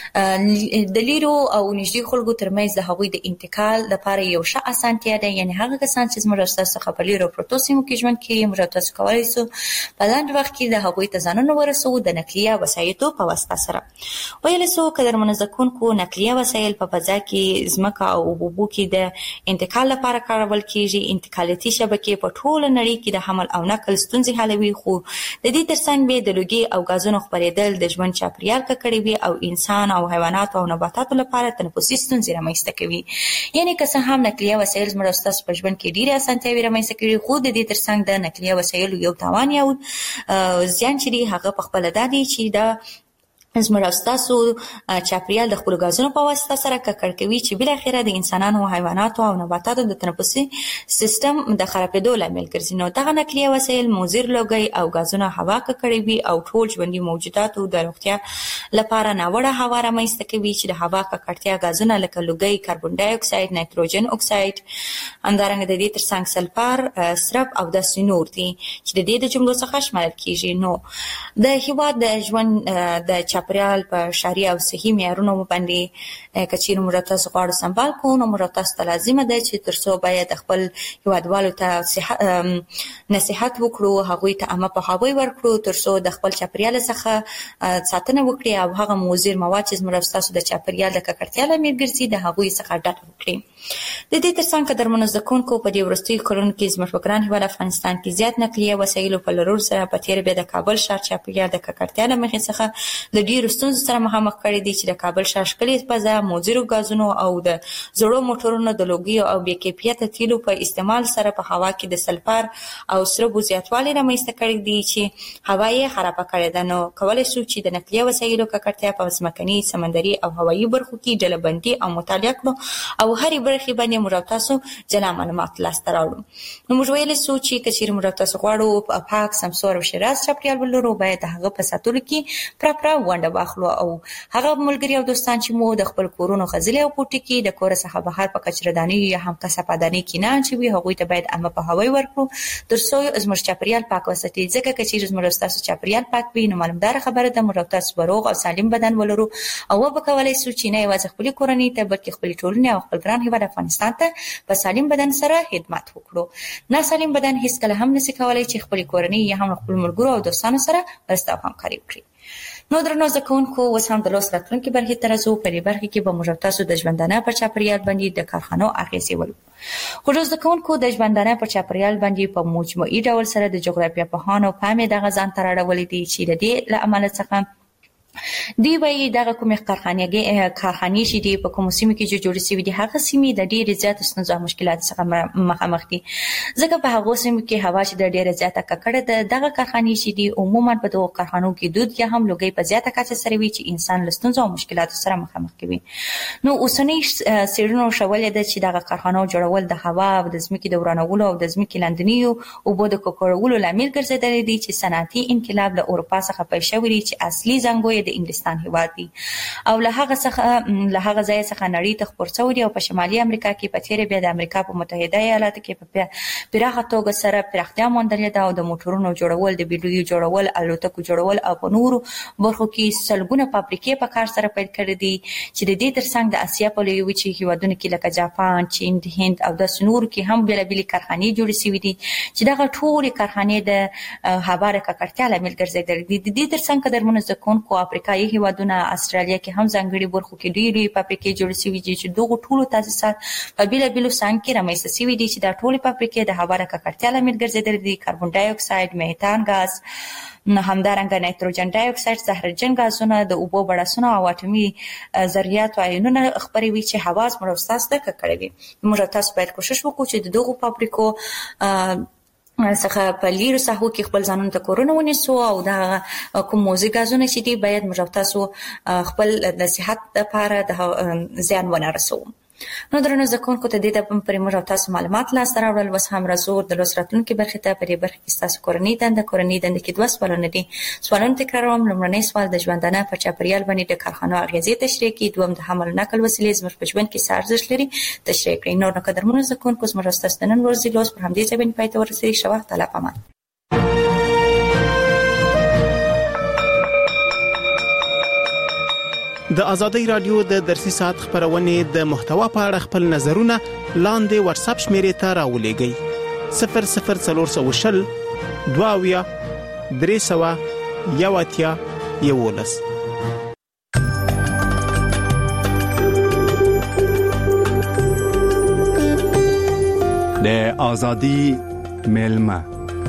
د لیرو او نږدې خلکو ترمنځ د هغوی د انتقال لپاره یو ښه اسانتیا ده. یعنې هغه کسان چې زموږ او تاسو څخه په لیرو پرتو سیمو کې ژوند کوي، موږ او تاسو کولی شو په لنډ وخت کې د هغوی ته ځانونه ورسوو د نقلیه وسایلو په واسطه سره. ویلی سو قدرمنو زده کوونکو، نقلیه وسایل په فضا کې، ځمکه او اوبو کې د انتقال لپاره کارول کېږي. انتقالاتي شبکې په ټوله نړۍ کې د حمل او نقل ستونزې حلوي، خو د دې ترڅنګ به د لوګي او غازونو خپرېدل د ژوند چاپېریال ککړوي او انسان او حیواناتو او نباتاتو لپاره تنفسي ستونزې رامنځته کوي. یعنې که څه هم نقلیه وسایل زموږ ستاسو په ژوند کې ډېرې اسانتیاوې رامنځته کړي، خو د دې ترڅنګ د نقلیه وسایلو یو تاوان یا زیان چې دی هغه په خپله دا دی چې دا زموږ او ستاسو چاپېریال د خپلو ګازونو په واسطه سره ککړ کوي چې بالاخره د انسانانو او حیواناتو او نباتاتو د تنفسي سیستم د خرابېدو لامل ګرځي. نو دغه نقلیه وسایل مضر لوګي او ګازونه هوا ککړوي او ټول ژوندي موجوداتو د روغتیا لپاره ناوړه هوا رامنځته کوي چې د هوا ککړتیا ګازونه لکه لوګي، کاربن ډای اکساید، نایتروجن اکساید، همدارنګه د دې ترڅنګ سلفر، سرب او داسې نور دي چې د دې د جملو څخه شمېرل کېږي. نو د هېواد د ژوند د چاپېریال په ښاري او صحي معیارونو باندې که چیرې موږ تاسو غواړو سمبال کړو، نو موږ تاسو ته لازمه ده چې تر څو باید خپل هېوادوالو ته نصیحت وکړو، هغوی ته عامه پوهاوی ورکړو تر څو د خپل چاپېریال څخه ساتنه وکړي او هغه مضر مواد چې زموږ ستاسو د چاپېریال د ککړتیا لامل ګرځي د هغوی څخه ډډه وکړي. د دې ترڅنګ قدرمنو زده کوونکو په دې وروستیو کلونو کې زموږ په ګران هېواد افغانستان کې زیات نقلیه وسایلو په لرلو سره په تېره بیا د کابل ښار چاپېریال د ککړتیا له مخې څخه له ډېرو ستونزو سره مخامخ کړی دی چې د کابل ښار ښکلې فضا مضرو ګازونو او د زړو موټرونو د لوګیو او بې کیفیته تیلو په استعمال سره په هوا کې د سلفر او سربو زیاتوالی رامنځته کړی دی چې هوا یې خرابه کړې ده. نو کولی شو چې د نقلیه وسایلو ککړتیا په ځمکني سمندري او هوایي برخو کې ډلبندي او مطالعه کړو او هرې برخې باندې موږ تاسو جلا معلومات لاسته راوړو. نو موږ ویلی سو چې که چېرې موږ تاسو غواړو پاک سمسور او شیراز چاپېریال ولرو باید د هغه په ساتلو کې پوره ونډه واخلو او هغه ملګري او دوستان چې مو د خپل کورونو خځلې او پوټي کې د کور څخه بهر په کچردانۍ یا هم کثافهدانۍ کې نه اچوي هغوی ته باید عامه پوهاوی ورکړو تر څو زموږ چاپېریال پاک وساتي. ځکه که چېرې زموږ تاسو چاپېریال پاک وي نو معلومداره خبره ده موږ تاسو به روغ او سالم بدن ولرو او وبه کولی سو چې نه یوازې خپلې کورنۍ ته بلکې خپلې ټولنې او خپل ګران هېواد افغانستان ته په سالم بدن سره خدمت وکړو. ناسالم بدن هیڅکله هم نشي کولی چې خپلې کورنۍ یا هم خپل ملګرو او دوستانو سره مرسته او همکاري وکړي. نو درنو زده کوونکو اوس هم د لوست راتلونکي برخې ته راځو. په دې برخه کې به موږ تاسو د ژوندانه پر چاپېریال باندې د کارخانو اغېزې ولولو. خو زده کوونکو د ژوندانه پر چاپېریال باندې په مجموعي ډول سره د جغرافیه پوهانو پام یې دغه ځان ته راړولی دی چې د دې له امله څخه دوی به دغه کومې کارخانې چې دي په کومو سیمو کې جوړې شوي دي هغه سیمې د ډېرې زیاتو ستونزو او مشکلاتو څخه مخامخ دي. ځکه په هغو سیمو کې هوا چې د ډېره زیاته ککړه ده دغه کارخانې چې دي عموما په دغو کارخانو کې دود یا هم لوګی په زیاته کچه سره وي چې انسان له ستونزو او مشکلاتو سره مخامخ کوي. نو اوسنۍ څېړنو ښودلې ده چې دغه کارخانو جوړول د هوا او د ځمکې د ورانولو او د ځمکې لاندنیو اوبو د ککړولو لامل ګرځېدلی دی چې صنعتي انقلاب له اروپا څخه پیل شوی دی چې اصلي زانګو د انګلستان هیواد دی او له هغه ځای څخه نړۍ ته خپور شوی دی او په شمالي امریکا کې په تېره بیا د امریکا په متحده ایالاتو کې په پراخه توګه سره پراختیا موندلې ده او د موټرونو جوړول د بیډیو جوړول الوتکو جوړول او په نورو برخو کې سلګونه فابریکې په کار سره پیل کړي دي چې د دې ترڅنګ د اسیا په لویو وچې هیوادونو کې لکه جاپان چین هند او داسې نورو کې هم بېلابېلې کارخانې جوړې شوي دي چې دغه ټولې کارخانې د هوا د ککړتیا لامل ګرځېدلې دي. د دې ترڅنګ قدرمنو زده کوونکو افریقایي هیوادونه استرالیا کې هم ځانګړي برخو کې ډېرې فابریکې جوړې شوي دي چې دغو ټولو تاسیسات په بېلابېلو څانګو کې رامنځته شوي دي چې دا ټولې فابریکې د هوا د ککړتیا لامل ګرځېدلې دي. کاربن ډای اکساید، میتان ګاز، همدارنګه نایتروجن ډای اکساید، زهرجن ګازونه، د اوبو بړاسونه او اټومي ذريات او آیونونه خپروي چې هوا زموږ ستاسو ته ککړوي. موږ تاسو باید کوشش وکړو چې د دغو فابریکو څخه په لیرو ساحو کې خپل ځانونو ته کورونه ونیسو او دا کوم موضوعي ګازونه چې دي باید موږ تاسو خپل د صحت لپاره د زیان ونه رسوو. نو درنو زده کوونکو ته دې ته پرې موږ تاسو معلومات لاسته راوړل. اوس هم راځو د لوست راتلونکي برخې ته. په دې برخه کې ستاسو کورنۍ دنده کې 2 سوالونه دي. سوالونه تکراروم. لومړنی سوال د ژوندانه په چاپېریال باندې د کارخانو اغېزې تشریح کړي. دوم د حمل نقل وسیلې زموږ په ژوند کې څه ارزښت لري تشریح کړي. نو قدرمنو زده کوونکو زموږ ستاسو د نن ورځې لوست پر همدې ځای باندې پای ته ورسېږي. ښه وخت. الله پامان. د ازادۍ رادیو د درسي ساعت خبرونه د محتوا په اړه خپل نظرونه لاندې واتس اپ شمیرې ته راولېږئ 00420 22 300 11 د ازادۍ ملما.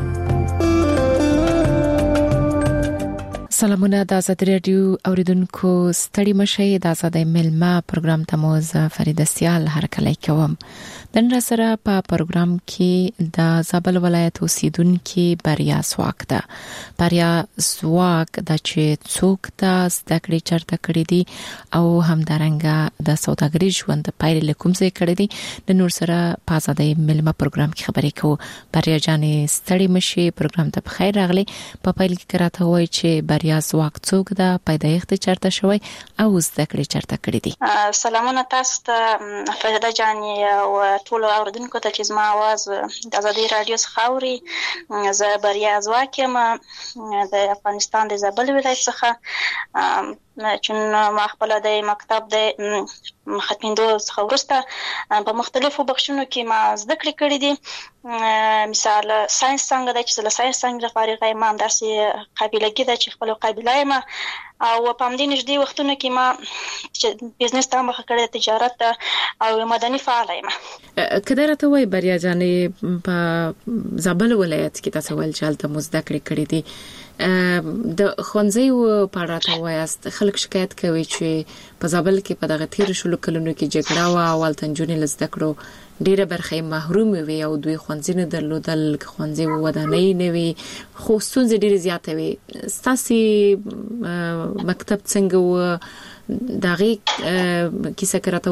سلامونه د آزاد رادیو اوریدونکو ستړي مشه. د آزادۍ ملما پروګرام ته مو فریده سیال هرکلی کوم. د نن سره په پروګرام کې د زابل ولایت اوسیدونکو بریا سواک ده. بریا سواک د چې څوک د زده کړې چرته کړې دي او همدارنګه د سوداګرۍ ژوند پایله لیکوم ځای کړې دي. د نور سره په آزادۍ ملما پروګرام کې خبرې کوو. بریا جانې ستړي مشه. پروګرام ته بخیر راغلی. په پیل کې راته وایي چې بریا زواک څوک ده، پیدایښت چرته شوی او زده کړې چرته کړې دي. سلامونه تاسو ته فریده جانې او ټول اوریدونکو ته چې زما आवाज د ازادۍ رادیو څخه اوري. زه بریا زواک یم د افغانستان د زابل ولایت څخه. چې ما خپل د مکتب د ختمېدو څخه وروسته په مختلفو بخشونو کې ما زده کړې کړې دي. مثال ساينس څنګه د چې له ساينس څنګه فارغه یم همداسې قابلیت ده چې خپل قابلیت یم او په همدې نږدې وختونو کې ما بزنس ته مخه کړې تجارت او مدني فعال یم. کله راته وای بریا جانې په زابل ولایت کې تاسو ول چې هلته مزده کړې دي د خونځي په اړه راته وایاست. خلک شکایت کوي چې په زابل کې په دغه تیر شلو کلونو کې جګړه او ولتنجونې لزده کړو ډیره برخه محروم وي او دوی خونځي نه درلودل خونځي ودانۍ نه وي خو ستونزې ډیره زیاته وي. ستاسو مکتب څنګه و دغه کیسه کراته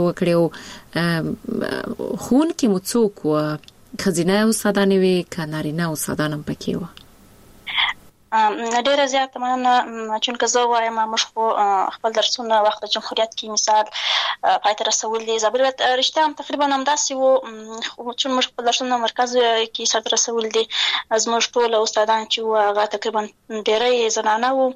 وکړو خون کې مو څوک و خزینه او سادانه وي کنارینه او سادانم پکې و؟ ډیره زیاته مننه چې زه وایم موږ خپل درسونه وخت جمهوریت کې مثال پای ته رسول دي. زابل رښتیا هم تقریبا همداسې و چې موږ خپل درسونه مرکز کې سره رسول دي. زموږ ټول استادان چې هغه تقریبا ډیره زنانه وو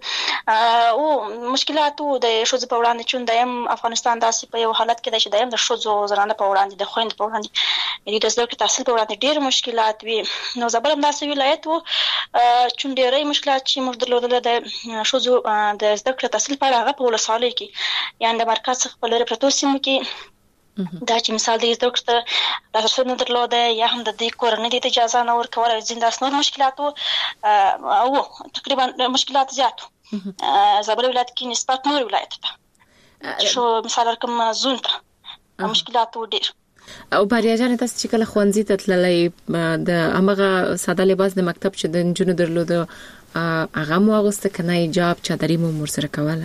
او مشکلات وو د ښځو په وړاندې چې دایم افغانستان داسې په یو حالت کې دی چې دایم د ښځو زنانه په وړاندې د خويندو په وړاندې د زده کړې تحصیل په وړاندې ډیر مشکلات وي. نو زابل همداسې ولایت وو چې ډیره مشکلات چې موږ درلودل د ښځو د زده کړې تحصیل په اړه هغه په ولسوالۍ کې یعنې د مرکز څخه په لرې پرتو سیمو کې دا چې مثال د زده کړې لاسرسی نه درلوده یا هم د دې کورنۍ ته اجازه نه ورکوله ځینې داسې نور مشکلات وو تقریبا مشکلات زیات وو. زابل ولایت کې نسبت نور ولایت ته شو مثال ورکم زون ته مشکلات وو ډېر. او بریا جان تاسو چې کله خوانځي ته تللې د امغه ساده لباس د مکتب چې د جنونو درلوده هغه مو اغوسته کنه حجاب چادرې مو مرسره کوله؟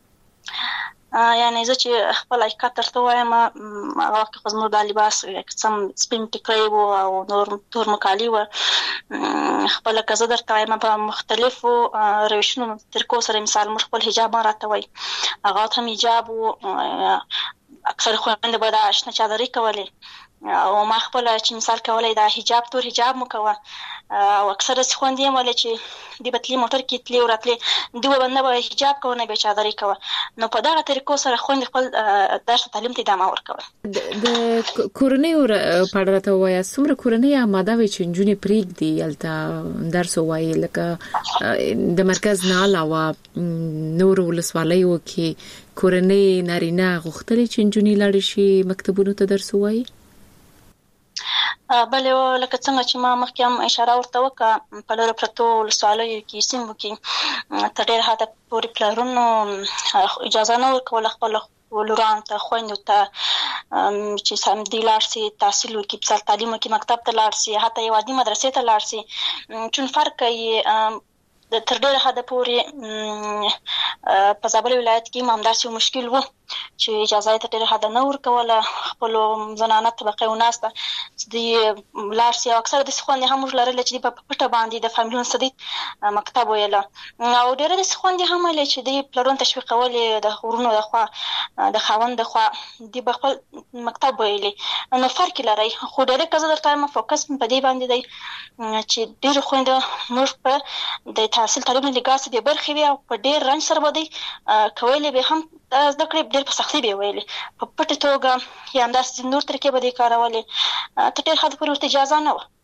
یعنی زه چې خپل حقیقت درته وایم هغه وخت خو زموږ د لباس سم سپین ټیکری وو او نور تور مکالي وو. خپل کزه درته وایم په مختلفو روشونو طریقو سره مثال موږ خپل حجاب راته وای هغه هم حجاب وو. اکثر خويندې به دا آشنا چادرې کولې او ما خپل چې مثال کولای دا حجاب تور حجاب مو کوه او اکثر خويندې هم ولې چې د بتلی موټر کې تلې وراتلې دوه باندې به حجاب کوو نه به چادرې کوه. نو په دغه طریقو سره خويندې خپل درس تعلیم ته ادامه ورکوي. د کورنۍ په اړه ته وایي څومره کورنۍ آماده وي چې نجونې پریږدي یلته درس وایي لکه د مرکز نه علاوه نور ولسوالیو کې کورنۍ نارینه غوښتلې چې نجونې لاړې شي مکتبونو ته درس وایي؟ بلې لکه څنګه چې ما مخکې هم اشاره ورته وکړه په لرو پرتو ولسوالیو کې سیمو کې تر ډېره حده پورې پلرونو اجازه نه ورکوله خپل لورانو ته خویندو ته چې سمدي لاړ شي تحصیل وکړي مثال تعلیم وکړي مکتب ته لاړ شي حتی یو عادي مدرسې ته لاړ شي چون فرق کوي. تر ډېره حده پورې په زابل ولایت کې همداسې مشکل وو چې اجازه ته ډېره حده نه ورکوله خپل زنانه طبقه وناسته چې د لاړ شي او اکثره د خوندې هم موږ لرل چې په پټه باندې د فامیلونو سره مکتب ویله او ډېره د خوندې هم ویل چې د پلرونو تشویقولې د ورونو د خوا د خاوند د خوا د خپل مکتب ویلې نو فرق لري. خو ډېره کزه درته فوکس په دې باندې دی چې ډېر خويندې موږ په د تحصیل تعلیم لګاسي د برخې وي او په ډېر رنج سره بده کولې به هم زده کړې ډېر په سختۍ به ویلې په پټه توګه یا همداسې نور طریقې به دې کارولې ته ډېر حد پورې اجازه نه وه.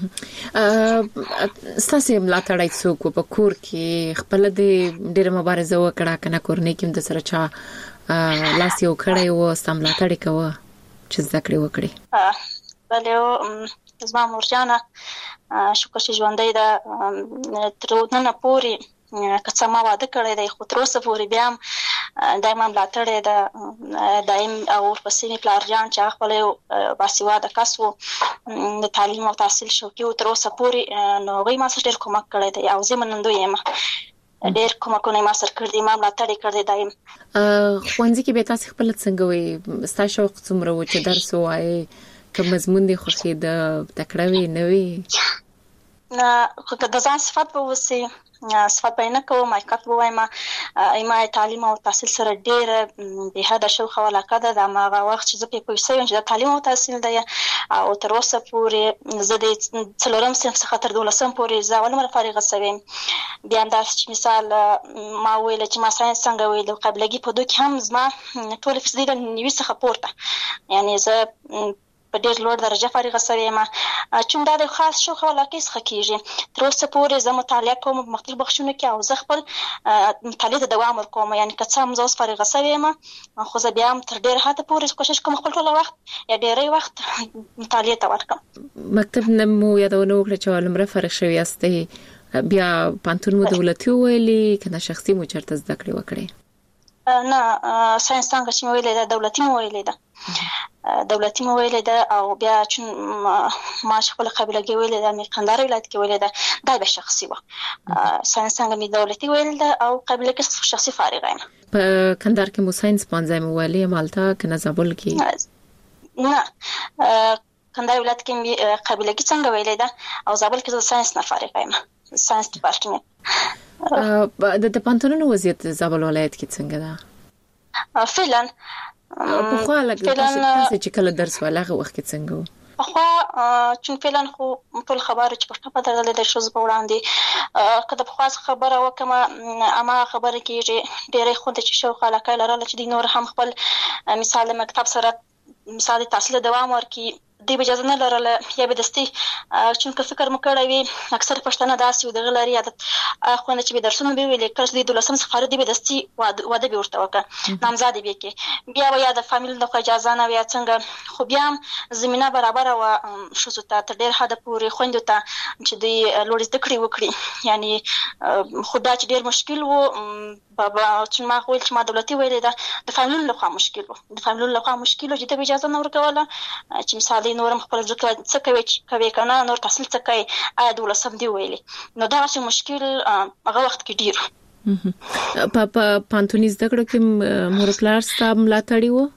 ستاسو ملاتړی څوک په کور کې خپل د ډېر مبارزه وکړه کنه کورنۍ کې د سره چا لاس یو کړی و سم ملاتړ کوه چې زده کړې وکړي؟ بلې زما مورجانه شکر چې ژوندۍ ده تر نن پورې که څه ما واده کړی دی خو تر اوسه پورې بیا هم دایما ملاتړی ده دایم او ورپسې مې پلار جان چې هغه خپل یو باسواده کس و د تعلیم او تحصیل شوقي و تر اوسه پورې نو هغوی ما سره ډېر کومک کړی دی او زه منندوی یم ډېر کومکونه ما سره کړي دي ما ملاتړ یې کړی دایم. ښوونځي کې به تاسو خپل څنګه وي ستا شوق څومره و چې درس ووایې که مضمون دې خوښېده تکړه وي نه وي؟ د ځان صفات به وسی صفات بیان کوم حقیقت وایم ما تعلیم او تحصیل سره ډیر به حد شوخه ولاکه ده د ماغه وخت چې زه په پوهیږم چې د تعلیم او تحصیل ده او تر اوسه پورې زه د 4م صنف څخه تر 12م پورې زه اول مره فارغه شوم. بیا همداسې چې مثال ما ویل چې ما ساينس څنګه ویل قابلګي په دوه کې هم زما ټول فیصدي د 90 څخه پورته یعنی زه په ډېر لوړ درجه فارغه شوم چې دا د خاص شوخه ولاکه څخه کیږي. تر اوسه پورې زه مطالعه کوم په مختلف بخښونو کې او زه خپل مطالعه ته دوام ورکوم یعنی که څه هم زه اوس فارغه شوم خو زه بیا هم تر ډېر حده پورې کوشش کوم خپل ټول وخت یا ډېری وخت مطالعه ته ورکړم. مکتب نمو یادونه وکړه چې ولمره فارغ شوی یاستئ بیا پانتون مو دولتي ویلي کنه شخصي مو چرته زده کړې وکړې؟ نه ساينس څنګه چې ویلې ده دولتي مو ویلې ده دولتي مو ویلې ده او بیا چې ما خپل قابلګي ویلې ده مې کندهار ولایت کې ویلې ده دا به شخصي و. ساينس څنګه مې دولتي ویل ده او قابلګي شخصي فارغه یم. په کندهار کې مو ساينس پانځه مو ویلې مالته کنه زابل کې؟ نه کندهار ولایت کې مې قابلګي څنګه ویلې ده او زابل کې زه ساينس نه فارغه یم ساينس ډپارټمنټ. د پانتونونو وضعیت زابل ولایت کې څنګه ده؟ فعلا په خو لکه تاسو چې کله درس ولغه وخت څنګه و؟ خو چې فعلا خو ټول خبره چې په بدل د شوز په وړاندې کله په خاص خبره وکما اما خبره کې ډېرې خوند چې شو خلک لرل چې د نور هم خپل مثال مکتب سره مثال تحصیل دوام ورکي دی اجازه نه لرله یا به دستي چې فکر مکړی وي اکثر پښتنه داسې د غلاري عادت خو نه چې به درسونه به ویل کړي د دولسم څخه دی به دستي واده به ورته وکړه نامزادي به کې بیا یا د فامیل د اجازه نه وي څنګه خو بیا زمينه برابر او شو ته تر ډېر حد پورې خويندو ته چې دی لوړ زده کړې وکړي یعنی خدا چې ډېر مشکل وو بابا چې ما خو چې ما دولتي ویلې ده د فامیل له خوا مشکل وو د فامیل له خوا مشکل وو چې د اجازه نه ورکوله چې مثال نورم خپل ځکه څه کوي کنه نور تحصیل څه کوي ایا دولسم دی ویلې نو دا چې مشکل هغه وخت کې ډیر په پانتونی زده کړو کې مور پلار ستاب ملاتړي وو؟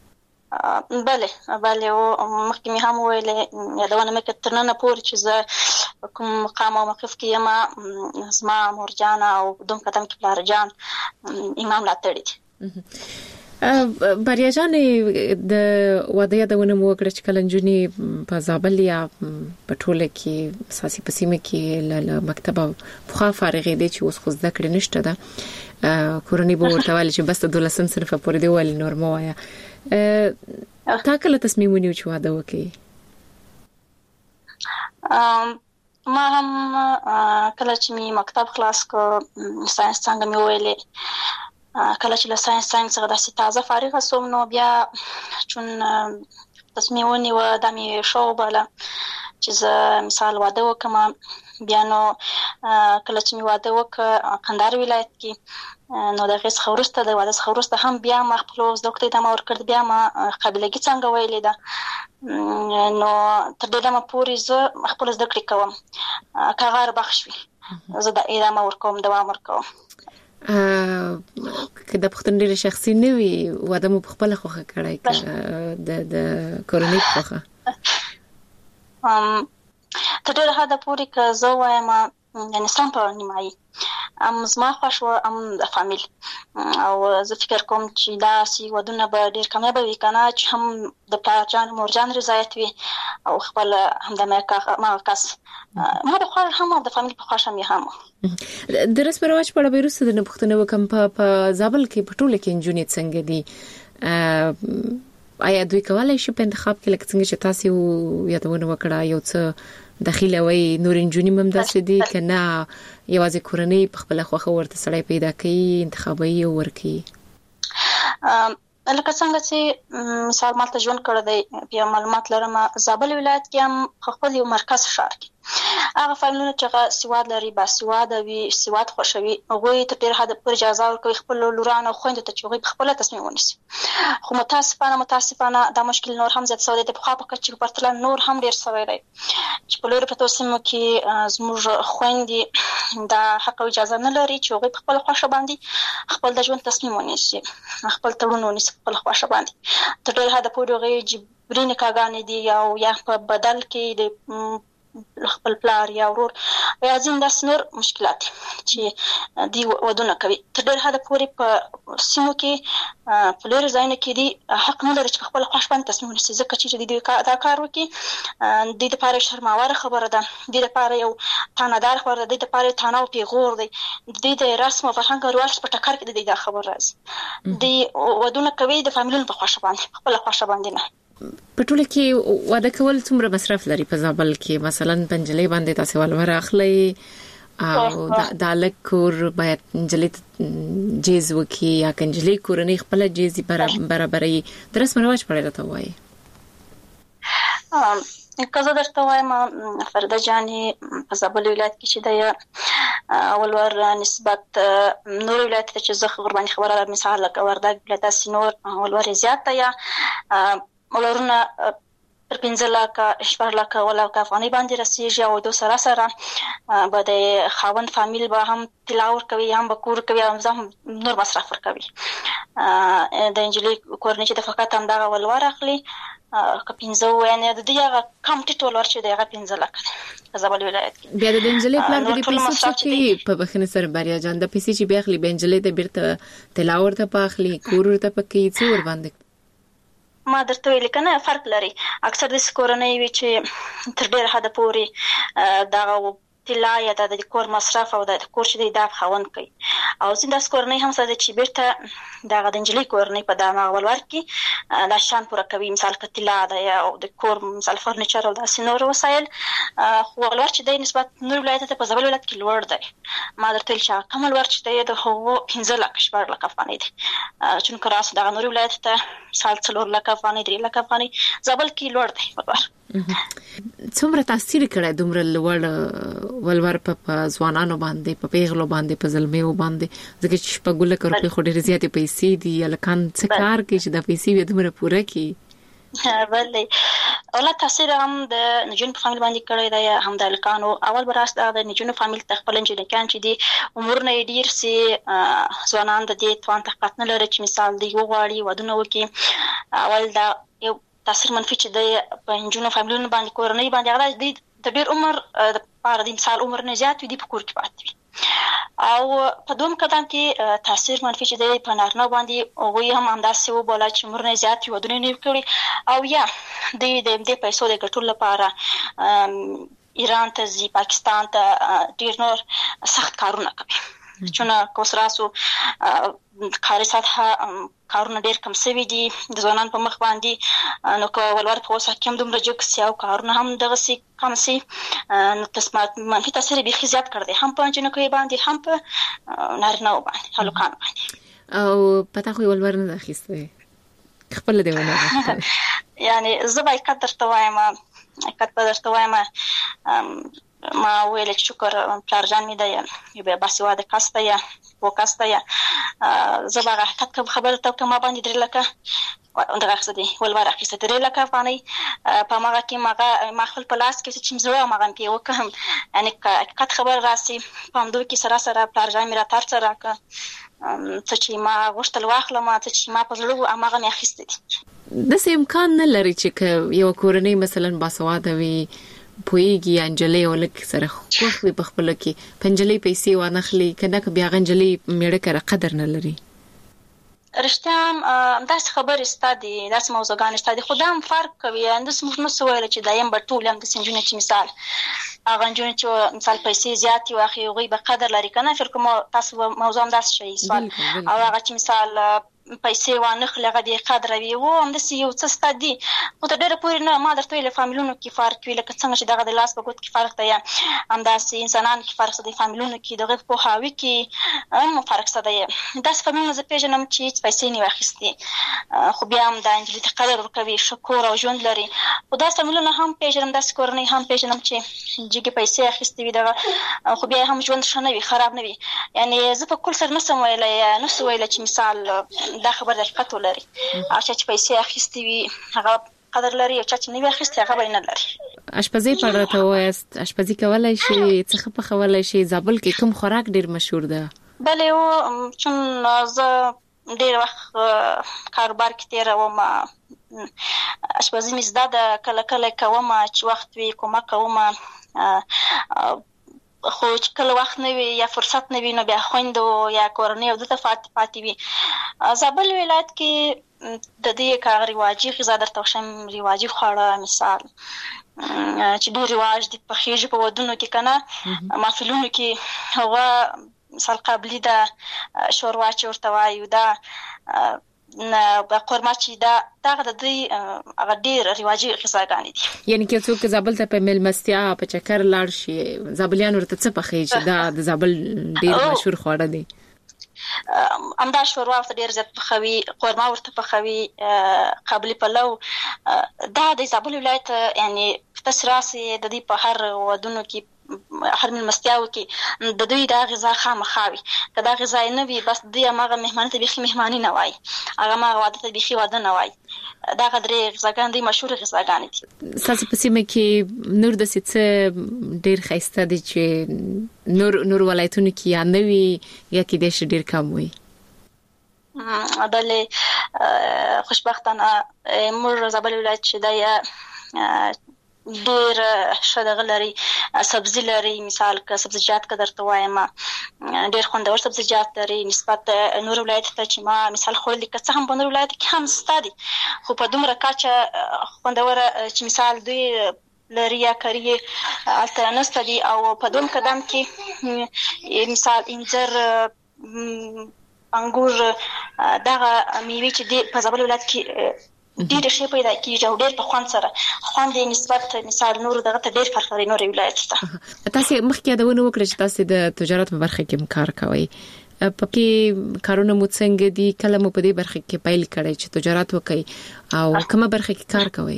بله او مخکې مې هم ویلې یادونه مې کړه نه پور چې زه کوم مقام او موقف کې یم زما مور جان او دوم قدم کې پلار جان امام ملاتړي دي. بریا جان د واده یادونه مو وکړه چې کله نجونې په زابل یا په ټوله کې اساسي پسیمه کې له مکتبه په فارغې دي چې اوس خو زده کړې نشته ده کورنۍ به ورته وایي چې بس د 12 صنف پورې دی ولې نور مو وایا تا کله تصمیم ونیو چې واده وکړي؟ ما هم کله چې می مکتب خلاص کړ ساينس څنګه مې ویلې کله چې له ساينس څخه داسې تازه فارغه شوم نو بیا چون تصمیم ونیو د مې شو بل چې زه مثال واده وکم بیا نو کله چې می واده وکړ کندهار ولایت کې نو د غیس خورسته د واده خورسته هم بیا ما خپل زده کړې د ما ورکړ بیا ما قابلګي څنګه ویلې ده نو تر دې دمه پورې زه خپل زده کړې کوم کاغار بخښوي زه د ادامه ورکوم دوام ورکوم. که د پښتون ډېر شخصي نه وي واده مو په خپل خوخه کړای د کورنۍ خوخه تر ډېر حده پورې که زه وایم یعنی سم په نیمایي زما خوښ و د فامیل او زه فکر کوم چې دا سی ودونه به ډېر کامیاب وي کنه چې هم د پلار جان مور جان رضایت وي او خپل هم د ما کس ما د خپل هم د فامیل په خوښ هم هم د رسم رواج په اړه بیرسته د پښتنو وکم په زابل کې په ټوله کې انجونې څنګه دي آیا دوی کولای شي په انتخاب کې لکه څنګه چې تاسو یادونه وکړه یو څه داخله وي نور انجونې هم داسې دي کنه یوازې کورنۍ په خپل خوخه ورته سړی پیدا کوي انتخابي ورکی لکه څنګه چې مثال مالته ژوند کړی دی بیا معلومات لرم زابل ولایت کې هم خپل یو مرکز شهر کې هغه فامیلونه چې سواد لري با سواد وي سواد خوشوي هغه ته ډېر حد پر اجازه ورکوي خپل لورانه خويند ته چې خپل تصمیم ونیسي خو متاسفانه دا مشکل نور هم زیات سوي دی په خاطر چې پرتله نور هم ډېر سوي دی چې په لور په توسمو کې زموږ خويندې دا حق او اجازه نه لري چې هغه خپل خوښه باندې خپل د ژوند تصمیم ونیسي خپل تړون ونیسي خپل خوښه باندې تر ډېر حد پورې هغه جبري نکاحګانې دي او یا په بدل کې د خپل پلار یا ورور یا ځین داسې نور مشکلات چې دی ودونه کوي. تر ډېر حده پورې په سیمو کې په لویو ځایونو کې دی حق نه لري چې په خپل خوښ باندې تصمیم ونیسي، ځکه چې دوی دا کار وکړي دوی دپاره شرماوره خبره ده، دوی دپاره یو تانهدار خبره ده، دوی دپاره تانه او پیغور دی، دوی د رسم او فرهنګ او رواج په ټکر کې د دوی دا خبر راځي. دوی ودونه کوي د فامیلونو په خوښه باندې، خپله خوښه باندې نه. په ټوله کې واده کول څومره مصرف لري په زابل کې؟ مثلا پنجلې باندې تاسو ولور اخلي او د الک کور باید انجلې جیز وکي یا کنجلې کورنۍ خپل جیز برابرې د رسم رواج په اړه ته وایي. که زه درته وایم فرده جانې په زابل ولایت کې چې دی ولور نسبت نور ولایت ته چې زه قرباني خبره لرم، مثال لکه وردګ ولایت داسې نور ولور زیات دی، یا ولورونه تر 15 لکه 14 لکه ولکه افغانۍ باندې رسیږي، او د سره سره به د خاوند فامیل به هم طلا ورکوي، هم به کور کوي، هم نور مصرف ورکوي. د انجلۍ کورنۍ چې د فقط همدغه ولور اخلي که 15 یعنې د دې هغه کم ټیټ ولور چې دی هغه 15 لکه دی په زابل ولایت کې. بیا د انجلۍ پلار د پیسې چې په بخښنې سره بریا جان د پیسې چې بیا اخلي به انجلۍ د بیرته طلا ورته پاخلي، کور ورته پکې څه ور باندې ما درته ویل کنه فرق لري. اکثر د کورنۍ وی چې تر ډېر حد پورې دغه طلا یا د کور مصرف او د کور چې د خاوند کوي، او ځین داس کورنۍ هم سره چې بیرته دغه د انجلۍ کورنۍ په دغه ولور کې د شان پوره کوي، مثال که طلا ده یا د کور مثال فرنیچر او داسې نور وسایل، خو ولور چې د نسبت نور ولایت ته په زابل ولایت کې لوړ دی. ما درته ویل چې کوم ولور چې دی د هغو 15 لکه 14 لکه افغانۍ دی، چونکه راس دغه نور ولایت ته مثال 4 لکه افغانۍ 3 لکه افغانۍ، زابل کې لوړ دی ولور. څومره تاثیر کړی دومره لوړ ولور په ځوانانو باندې، په پیغلو باندې، په زلمیو باندې؟ ځکه چې شپږ لکه روپۍ خو ډېرې زیاتې پیسې دي، الکان څه کار کوي چې د پیسې یې دومره پوره کړي؟ بله اوله تاثیر هم د نجونو په فامیل باندې کړی دی، هم د الکانو. اول به راست د نجونو فامیل ته خپل نجونکیان چې دي عمرونه یې ډېر سي، ځوانان د دې توان طاقت نه لري چې مثال دوی وغواړي ودونه وکړي. اول دا یو تاثیر منفي چې دی په نجونو فامیلونو باندې کورنۍ باندې هغه دی د ډېر عمر دپاره د مثال عمر نه زیات وي دی په کور کې پاتې وي. او په دوم قدم کې تاثیر منفي چې دی په نارینهو باندې هغوی هم همداسې وبوله چې عمر نه زیات وي ودونه یې نه وي کړي، او یا دوی د همدې پیسو د ګټلو لپاره ایران ته ځي، پاکستان ته، ډېر نور سخت کارونه کوي. چونه که اوس راسو کاري سطحه کارونه ډېر کم سوي دي د ځوانانو په مخ باندې، نو که ولور په اوس کې هم دومره جګ سي او کارونه هم دغسې کم سي، نو منفي تاثیر یې بیخي زیات کړی دی، هم په نجونکیو باندې، هم په نارینهو باندې، هلکانو باندې. او په تا خو یې ولور نه ده اخیستی، خپله دې ونه اخیستی؟ یعنې زه به حقیقت درته وایم، ما ویل چې شکر پلار جان مې دی یو باسواده کس دی، پوه کس دی. زه به هغه حقیقت خبره ته که ما باندې 3 لکه دغه اخیسته دي ولور اخیسته 3 لکه افغانۍ په هماغه کې ما خپل په لاس کې چې مې زړه هماغه مې پرې وکړم. یعنې که حقیقت خبر راسي په همدو کې سره سره پلار جان مې راته هر څه راکړه، څه چې ما غوښتل واخلم، څه چې ما په زړه وو هماغه مې اخیسته دي. داسې امکان نه لري چې که یوه کورنۍ مثلا باسواده وي، پوهیږي انجلۍ او لک سره خوښ وي په خپله کې، په انجلۍ پیسې وانخلي، که نه که بیا هغه انجلۍ مېړه کره قدر نه لري؟ رښتیا هم داسې خبرې ستا دي، داسې موضوعګانې ستا دي، خو دا هم فرق کوي. همداسې موږ نسو ویلی چې دا یم به ټول همداسې نجونې چې مثال هغه نجونې چې مثال پیسې زیاتې واخلي هغوی به قدر لري که نه. فکر کوم تاسو موضوع همداسې شوي سوال، او هغه چې مثال پیسې وانخلي هغه بې قدره وي، و همداسې یو څه ستا دي، خو تر ډېره پورې نه. ما درته ویلې فامیلونو کې فرق وي، لکه څنګه چې دغه د لاس په ګوت کې فرق دی، یا همداسې انسانانو کې فرق شته دی، فامیلونو کې د هغوی په پوهاوي کې هم فرق شته دی. داسې فامیلونه زه پېژنم چې هېڅ پیسې نه وي اخیستې، خو بیا هم دا نجلۍ ته قدر ورکوي، ښه کور او ژوند لري. خو داسې فامیلونه هم پېژنم، داسې کورنۍ هم پېژنم چې جګې پیسې اخیستې وي دغه، خو بیا هم ژوند ښه نه وي، خراب نه وي. یعنې زه په کل سره نسم ویلی چې مثال دا خبر د حقیقت ولري، هغه چا چې پیسې اخیستې وي هغه قدر لري، او چا چې نه وي اخیستې هغه به یې نه لري. اشپزۍ په اړه ته ووایاست، اشپزي کولی شي، څه ښه پخولی شي؟ زابل کې کوم خوراک ډېر مشهور ده؟ بلې چون زه ډېر وخت کاروبار کې تېروم، اشپزي مې زده ده، کله کله کوم چې وخت وي کومه کوم، خو چې کله وخت نه وي یا فرصت نه وي نو بیا خویندو یا کورنۍ او دته پاتې وي. زابل ولایت کې د دې کار رواجي غذا درته وښیم، رواجي خواړه مثال چې ډېر رواج دي په خېږي په ودونو کې کنه محفلونو کې هغه مثال قابلی ده، شوروا چې ورته وایو ده، په قورمه چې دغه د دوی هغه ډېر رواجي غذاګانې دي. یعنی که څوک زابل ته په میلمستیا په چکر لاړ شي زابلیان ورته څه پخې چې دا د زابل ډېر مشهور خواړه دي؟ امدا شوروا ورته ډېر زیات پخوي، قورمه ورته پخوي، قابلی پلو. دا د زابل ولایت یعنی تاسو راسي د دې په هر ودونو کې هر مېلمستیاو کې د دوی دا غذا خامخاوي، که دا غذا نه وي بس دوی هغه مهماني ته بیخي مهماني نه وای، هغه ما واده ته بیخي واده نه وای. دا غدرې غذاګان دي مشهور غذاګان دي. تاسو په سیمه کې نور د څه ډېر خیسته دي چې نور ولایتونو کې یا نه وي یا کې د ډېر کم وي؟ بلې خوشبختانه موږ زابل ولایت چې دا ډېر شدغه لري، سبزی لري، مثال که سبزیجات که درته وایم ډېر خوندور سبزیجات لري نسبت نور ولایت ته چې ما مثال خوړلي، که څه هم په نور ولایت کې هم سته دي خو په دومره کچه خوندوره چې مثال دوی لري یا کری هلته نسته دي. او په دوم قدم کې مثال انځر، انګور، دغه میوې چې دي په زابل ولایت کې ډېر شي پیدا کیږي او ډېر په خوند سره خوند نسبت مثال نور دغه ته ډېر فرق لري نور ولایت ته. تاسو مخکې یادونه وکړه چې تاسو د تجارت په برخه کې کار کوئ، په کې کارونه مو څنګه دي؟ کله مو په دې برخه کې پیل کړی چې تجارت وکړئ او کومه برخه کې کار کوئ؟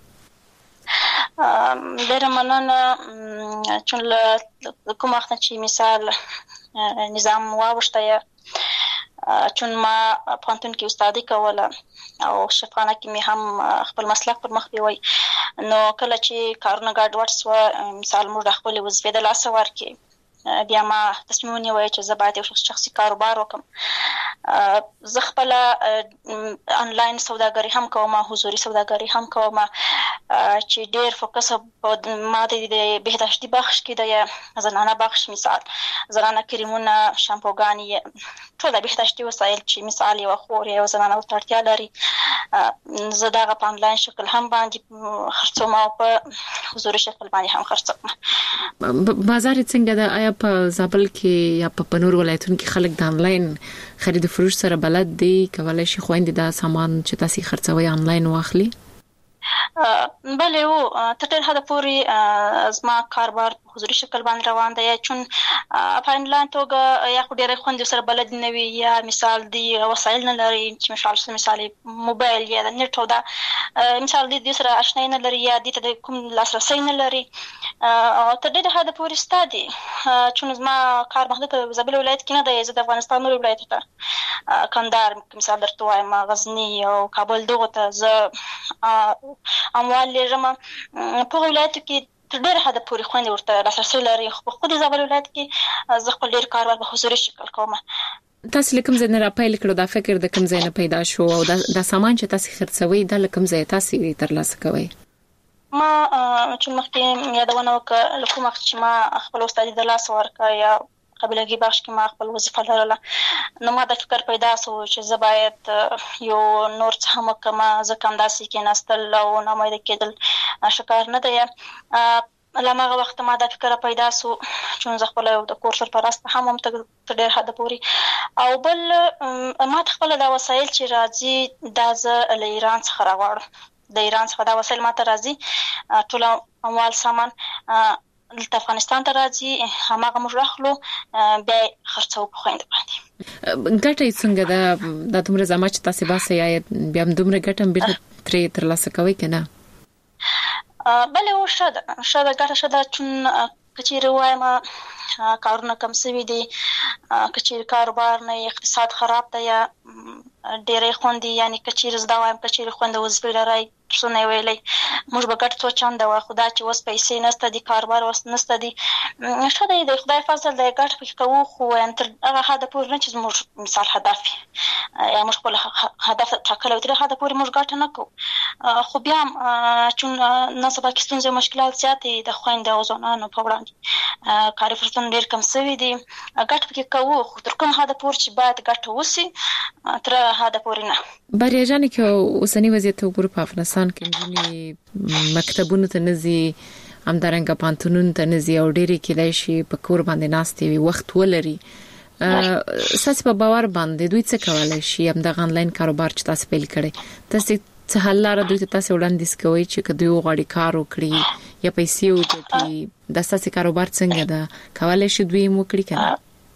ډېر مننه چې کوم وخت چې مثال نظام واوښته چون ما پوهنتون کې استادي کوله او شفاخانه کې مې هم خپل مسلک پر مخ بیوي، نو کله چې کارونه ګډوډ سوه مثال موږ د خپلې وظیفې د لاسه ورکړې بیا ما تصمیم ونیوی چې زه باید یو شخصي کاروبار وکړم. زه خپله آنلاین سوداګري هم کوم، حضوري سوداګري هم کوم چې ډېر فوکس ما د بهداشتي بخش کې د زنانه بخش مثال زنانه کریمونه، شامپوګانې، ټول د بهداشتي وسایل چې مثال یو خور یو زنانه ورته اړتیا لري زه دغه په آنلاین شکل هم باندې خرڅوم او په حضوري شکل باندې هم خرڅوم. بازار څنګه ده؟ آیا په زابل کې یا په نور ولایتونو کې خلک د آنلاین خرید و فروش سره بلد دي؟ کولای شي خويندې دا سامان چې تاسو خرڅوي آنلاین واخلي؟ بله و تر ډېر حده پورې زما کاروبار په حضوري شکل باندې روان دی، چون په آنلاین توګه یا خو ډېری خویندې سره بلد نه وي یا مثال دی وسایل نه لري چې مثال موبایل یا د نیټ او دا مثال دی سره آشنایي نه لري یا دې ته کوم لاسرسی نه لري. تر ډېره حده پورې سته دي چون زما کار محدود په زابل ولایت کې نه دی، زه د افغانستان نورو ولایتو ته کندهار مثال درته وایم، غزني او کابل دغو ته زه اموال لرم. په ولایتو کې تر ډېره حده پورې خویندې ورته لاسرسی لري، خو په خود زابل ولایت کې زه خپل ډېر کاروبار په حضوري شکل کوم. تاسو کوم ځای نه راپیل کړو؟ دا فکر د کوم ځای نه پیدا شو او دا سامان چې تاسو خرڅوي دا کوم ځای تاسو ترلاسه کوئ؟ ما چې مخکې یادونه وکړه له کوم وخت چې ما خپل استادي د لاسه ورکړه یا قبیلګي بخش کې ما خپل وظیفه لرله، نو ما د فکر پیدا شو چې زه باید یو نور څه هم وکړم، ځکه همداسې کېناستل او ناامیده کېدل ښه نه دی. له هغه وخته ما دا فکر پیدا شو چې زه خپله یو د کور سرپرسته هم تر ډېر حده پورې، او بل ما ته خپله دا وسایل چې راځي دا زه له ایران څخه راغواړم. د ایران څخه دا وسایل ما ته راځي، ټول اموال سامان دلته افغانستان ته راځي، هماغه موږ راخلو بیا خرڅوو په خویندو باندې. ګټه یې څنګه ده؟ دا دومره زما چې تاسې باسئ آیا بیا هم دومره ګټه هم بیرته ترې ترلاسه کوئ که نه؟ بله و ښه ده ګټه ښه ده، چون که چېرې ووایم کارونه کم سوي دي، که چېرې کاروبار نه اقتصاد خراب دی یا ډېرې خوندې یعنی کچېرې زده وایم کچېرې خوند وظیفې لرئ څونه ویلې موږ به ګډ څو چنده وه خو دا چې اوس پیسې نشته دي کاروبار اوس نشته دي ښه دی د خدای فضل دی ګډ پکې کوو خو تر هغه حده پورې نه چې زموږ مثال هدف یا موږ خپل هدف ټاکلی تر هغه پورې موږ ګټه نه کوو خو بیا هم چون نن سبا کې ستونزې او مشکلات زیات دي د خویندو او ځوانانو په وړاندې کاري فرصتونه ډېر کم سوي دي ګټه پکې کوو خو تر کوم حده پورې چې باید ګټه وسي تر حده پورې نه بریا جانې که اوسنی وضعیت وګورو په افغانستان کې نجونې مکتبونو ته نه ځي همدارنګه پوهنتونونو ته نه ځي او ډېرې کېدای شي په کور باندې ناستې وي وخت ولري ستاسې په باور باندې دوی څه کولی شي همدغه انلاین کاروبار چې تاسو پیل کړی تاسې څه حل لاره دوی ته تاسو وړاندیز کوئ چې که دوی وغواړي کار وکړي یا پیسې وګټي د ستاسې کاروبار څنګه ده کولی شي دوی یې وکړي که نه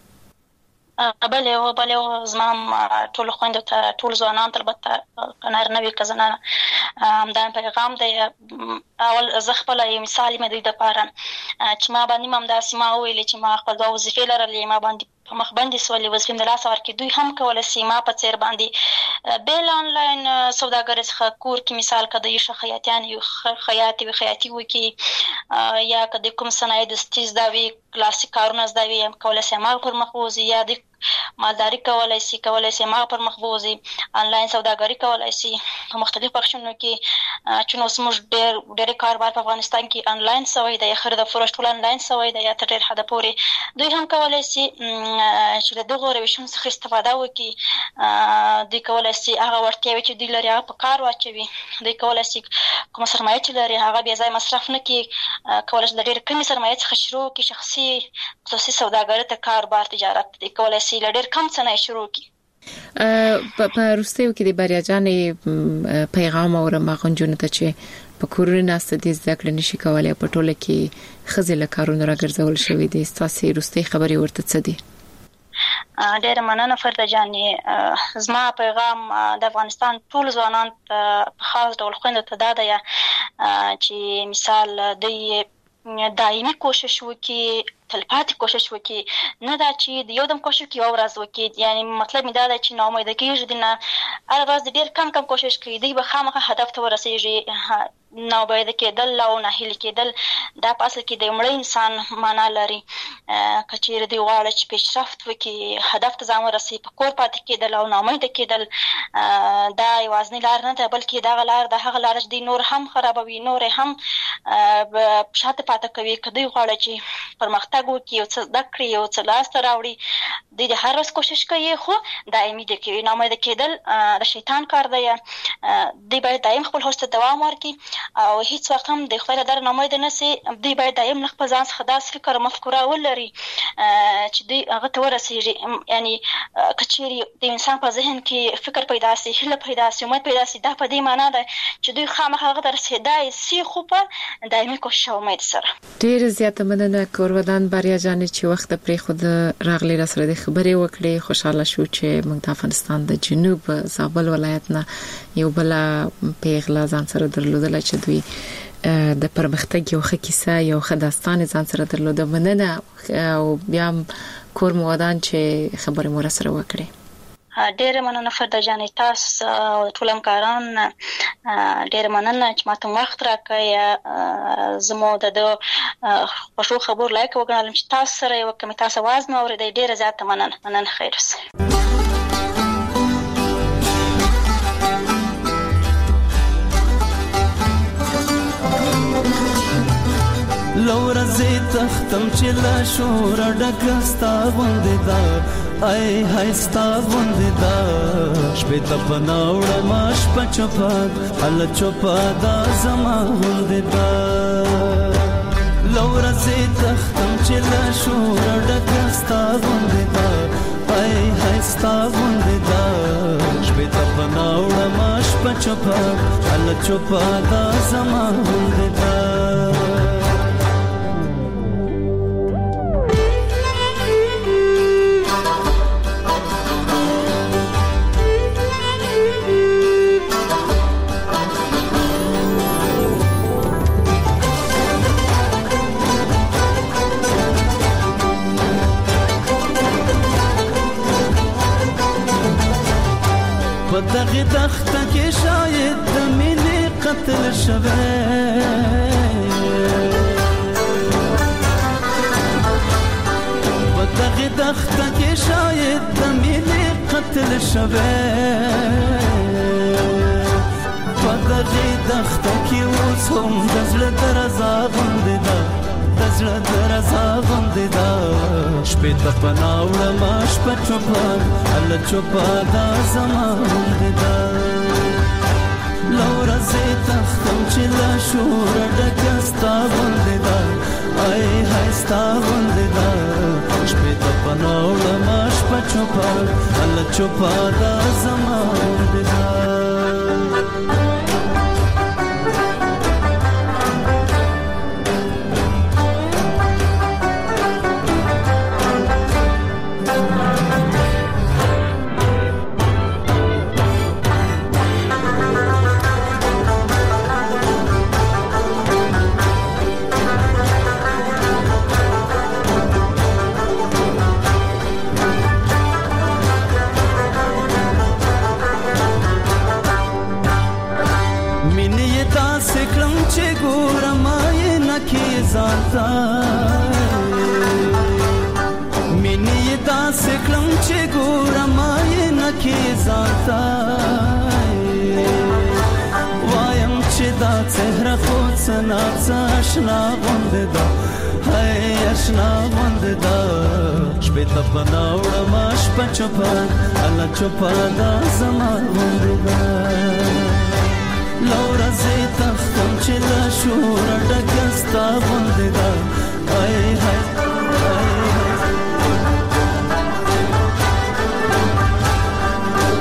بله زما ټول خویندو ته ټول ځوانانو ته البته که نارینه وي که زنانه همدا پیغام دی اول زه خپله یو مثال یم دوی دپاره چې ما باندې هم همداسې ما وویلې چې ما خپل 2 وظیفې لرلې ما باندې په مخ باندې سولې وظیفې د لاسه ورکړي دوی هم کولی شي ما په څېر باندې بیل آنلاین سوداګرۍ څخه کور کې مثال که دوی ښه خیاطي وکړي یا که د کوم صنایع دستي زده وي کلاسیک کارونه زده وي کولی شي هماغه پر مخ ووځي یا د مالداري کولی شي هماغه پر مخ ووځي آنلاین سوداګري کولی شي په مختلفو بخشونو کې چون اوس موږ ډېرې کاروبار په افغانستان کې آنلاین سوی دی خرید او فروش ټول آنلاین سوی دی یا تر ډېر حده پورې دوی هم کولی شي چې له دغو روشونو څخه استفاده وکړي دوی کولی شي هغه وړتیاوې چې دوی لري هغه په کار واچوي دوی کولی شي کومه سرمایه چې لري هغه بې ځایه مصرف نه کړي کولی شي د ډېرې کمې سرمایې څخه شروع کړي شخصي خصوصي سوداګرۍ ته کاروبار تجارت دوی کولی شي له ډېر کم څه نه شروع کړي په وروستیو کې د بریا جانې پیغام اورم هغه نجونو ته چې په کورونو ناسته دي زده کړې نشي کولی په ټوله کې ښځې له کارونو راګرځول شوي دي ستاسې وروستۍ خبرې ورته څه دي ډېره مننه فرده جانې زما پیغام د افغانستان ټول ځوانانو ته په خاص ډول خویندو ته دا دی چې مثال دوی دایمي کوشش وکړي تلپاتې کوشش وکړي نه دا چې د یو دم کوشش وکړي یو ورځ وکړي یعنی مطلب مې دا دی چې ناامیده کېږي دي نه هره ورځ ډېر کم کوشش کوي دوی به خامخا هدف ته ورسېږي ناامیده کېدل او ناهیلي کېدل دا په اصل کې د مړه انسان معنا لري که چېرې دوی غواړي چې پیشرفت وکړي هدف ته ځان ورسوي په کور پاتې کېدل او ناامیده کېدل دا یوازینۍ لار نه ده بلکې دغه لار د هغه لاره چې دوی نور هم خرابوي نور هم شاته پاتې کوي که دوی غواړي چې پرمختګ وکړي یو څه زده کړي یو څه لاسته راوړي دوی د هر ورځ کوشش کوي خو دایمي دي کوي ناامیده کېدل د شیطان کار دی دوی باید دایم خپل هوډ ته دوام ورکړي او هیڅ وخت هم د خدای له دره ناامیده نه سي دوی باید دایم له خپل ځان څخه داسې فکر او مفکوره ولري چې دوی هغه ته ورسېږي یعنی که چېرې د انسان په ذهن کې فکر پیدا سي هیله پیدا سي امید پیدا سي دا په دې معنا ده چې دوی خامخا هغه ته رسېدای سي خو په دایمي کوشش او امید سره ډېره زیاته مننه کورودان بریا جانې چې وخت پرېښود راغلی راسره د خبرې وکړې خوشحاله شو چې موږ د افغانستان د جنوب زابل ولایت نه یو بل پیغله ځان سره درلودله چې دوی د پرمختګ یو ښه کیسه یو ښه داستان ځان سره درلوده مننه او بیا کور مو ودان چې خبرې مو راسره وکړې ډېره مننه فرده جانې تاسو او ټول همکاران ډېره مننه چې ماته وخت راکړی زموږ د خوښو خبرو لایق وګڼلم چې تاسو سره یې وکړم تاسو اواز مې اورېدی ډېره زیاته مننه خیر اوسئ لورزې تختم چې لا شور ډکه ستا غوندې ده ای های ستا غوندې ده شپې ته په ناوړه ما شپه چوپه هله چوپه دا زما غوندې ده لورزې تختم چې لا شور ډکه ستا غوندې ده ای های ستا غوندې ده شپې ته په ناوړه ما شپه چوپه هله چوپه دا زما غوندې ده دغه دخته کې شاید د مینې قتل شوه دغه دخته کې شاید د مینې قتل شوه په دغه دخته کې اوس هم د زړه درزا غوندې ده د زړه درزا غوندې ده شپې ته پناه وړمه شپه چوپه هله چوپه دا زما غوندې ده له ورځې تښتم چې له شوره ډکه ستا غوندې ده ای های ستا غوندې ده شپې ته پناه وړمه شپه چوپه هله چوپه دا زما غوندې ده مینې داسې کړم چې ګورم یې نکې ځانته وایم چې دا څهره خو څه ناڅه اشنا غوندې ده هی اشنا غوندې ده شپې ته پناه وړمه شپه چوپه هله چوپه دا زما غوندې ده له ورځې تښتم چې له شوره ډکه ستا غوندې ده ای های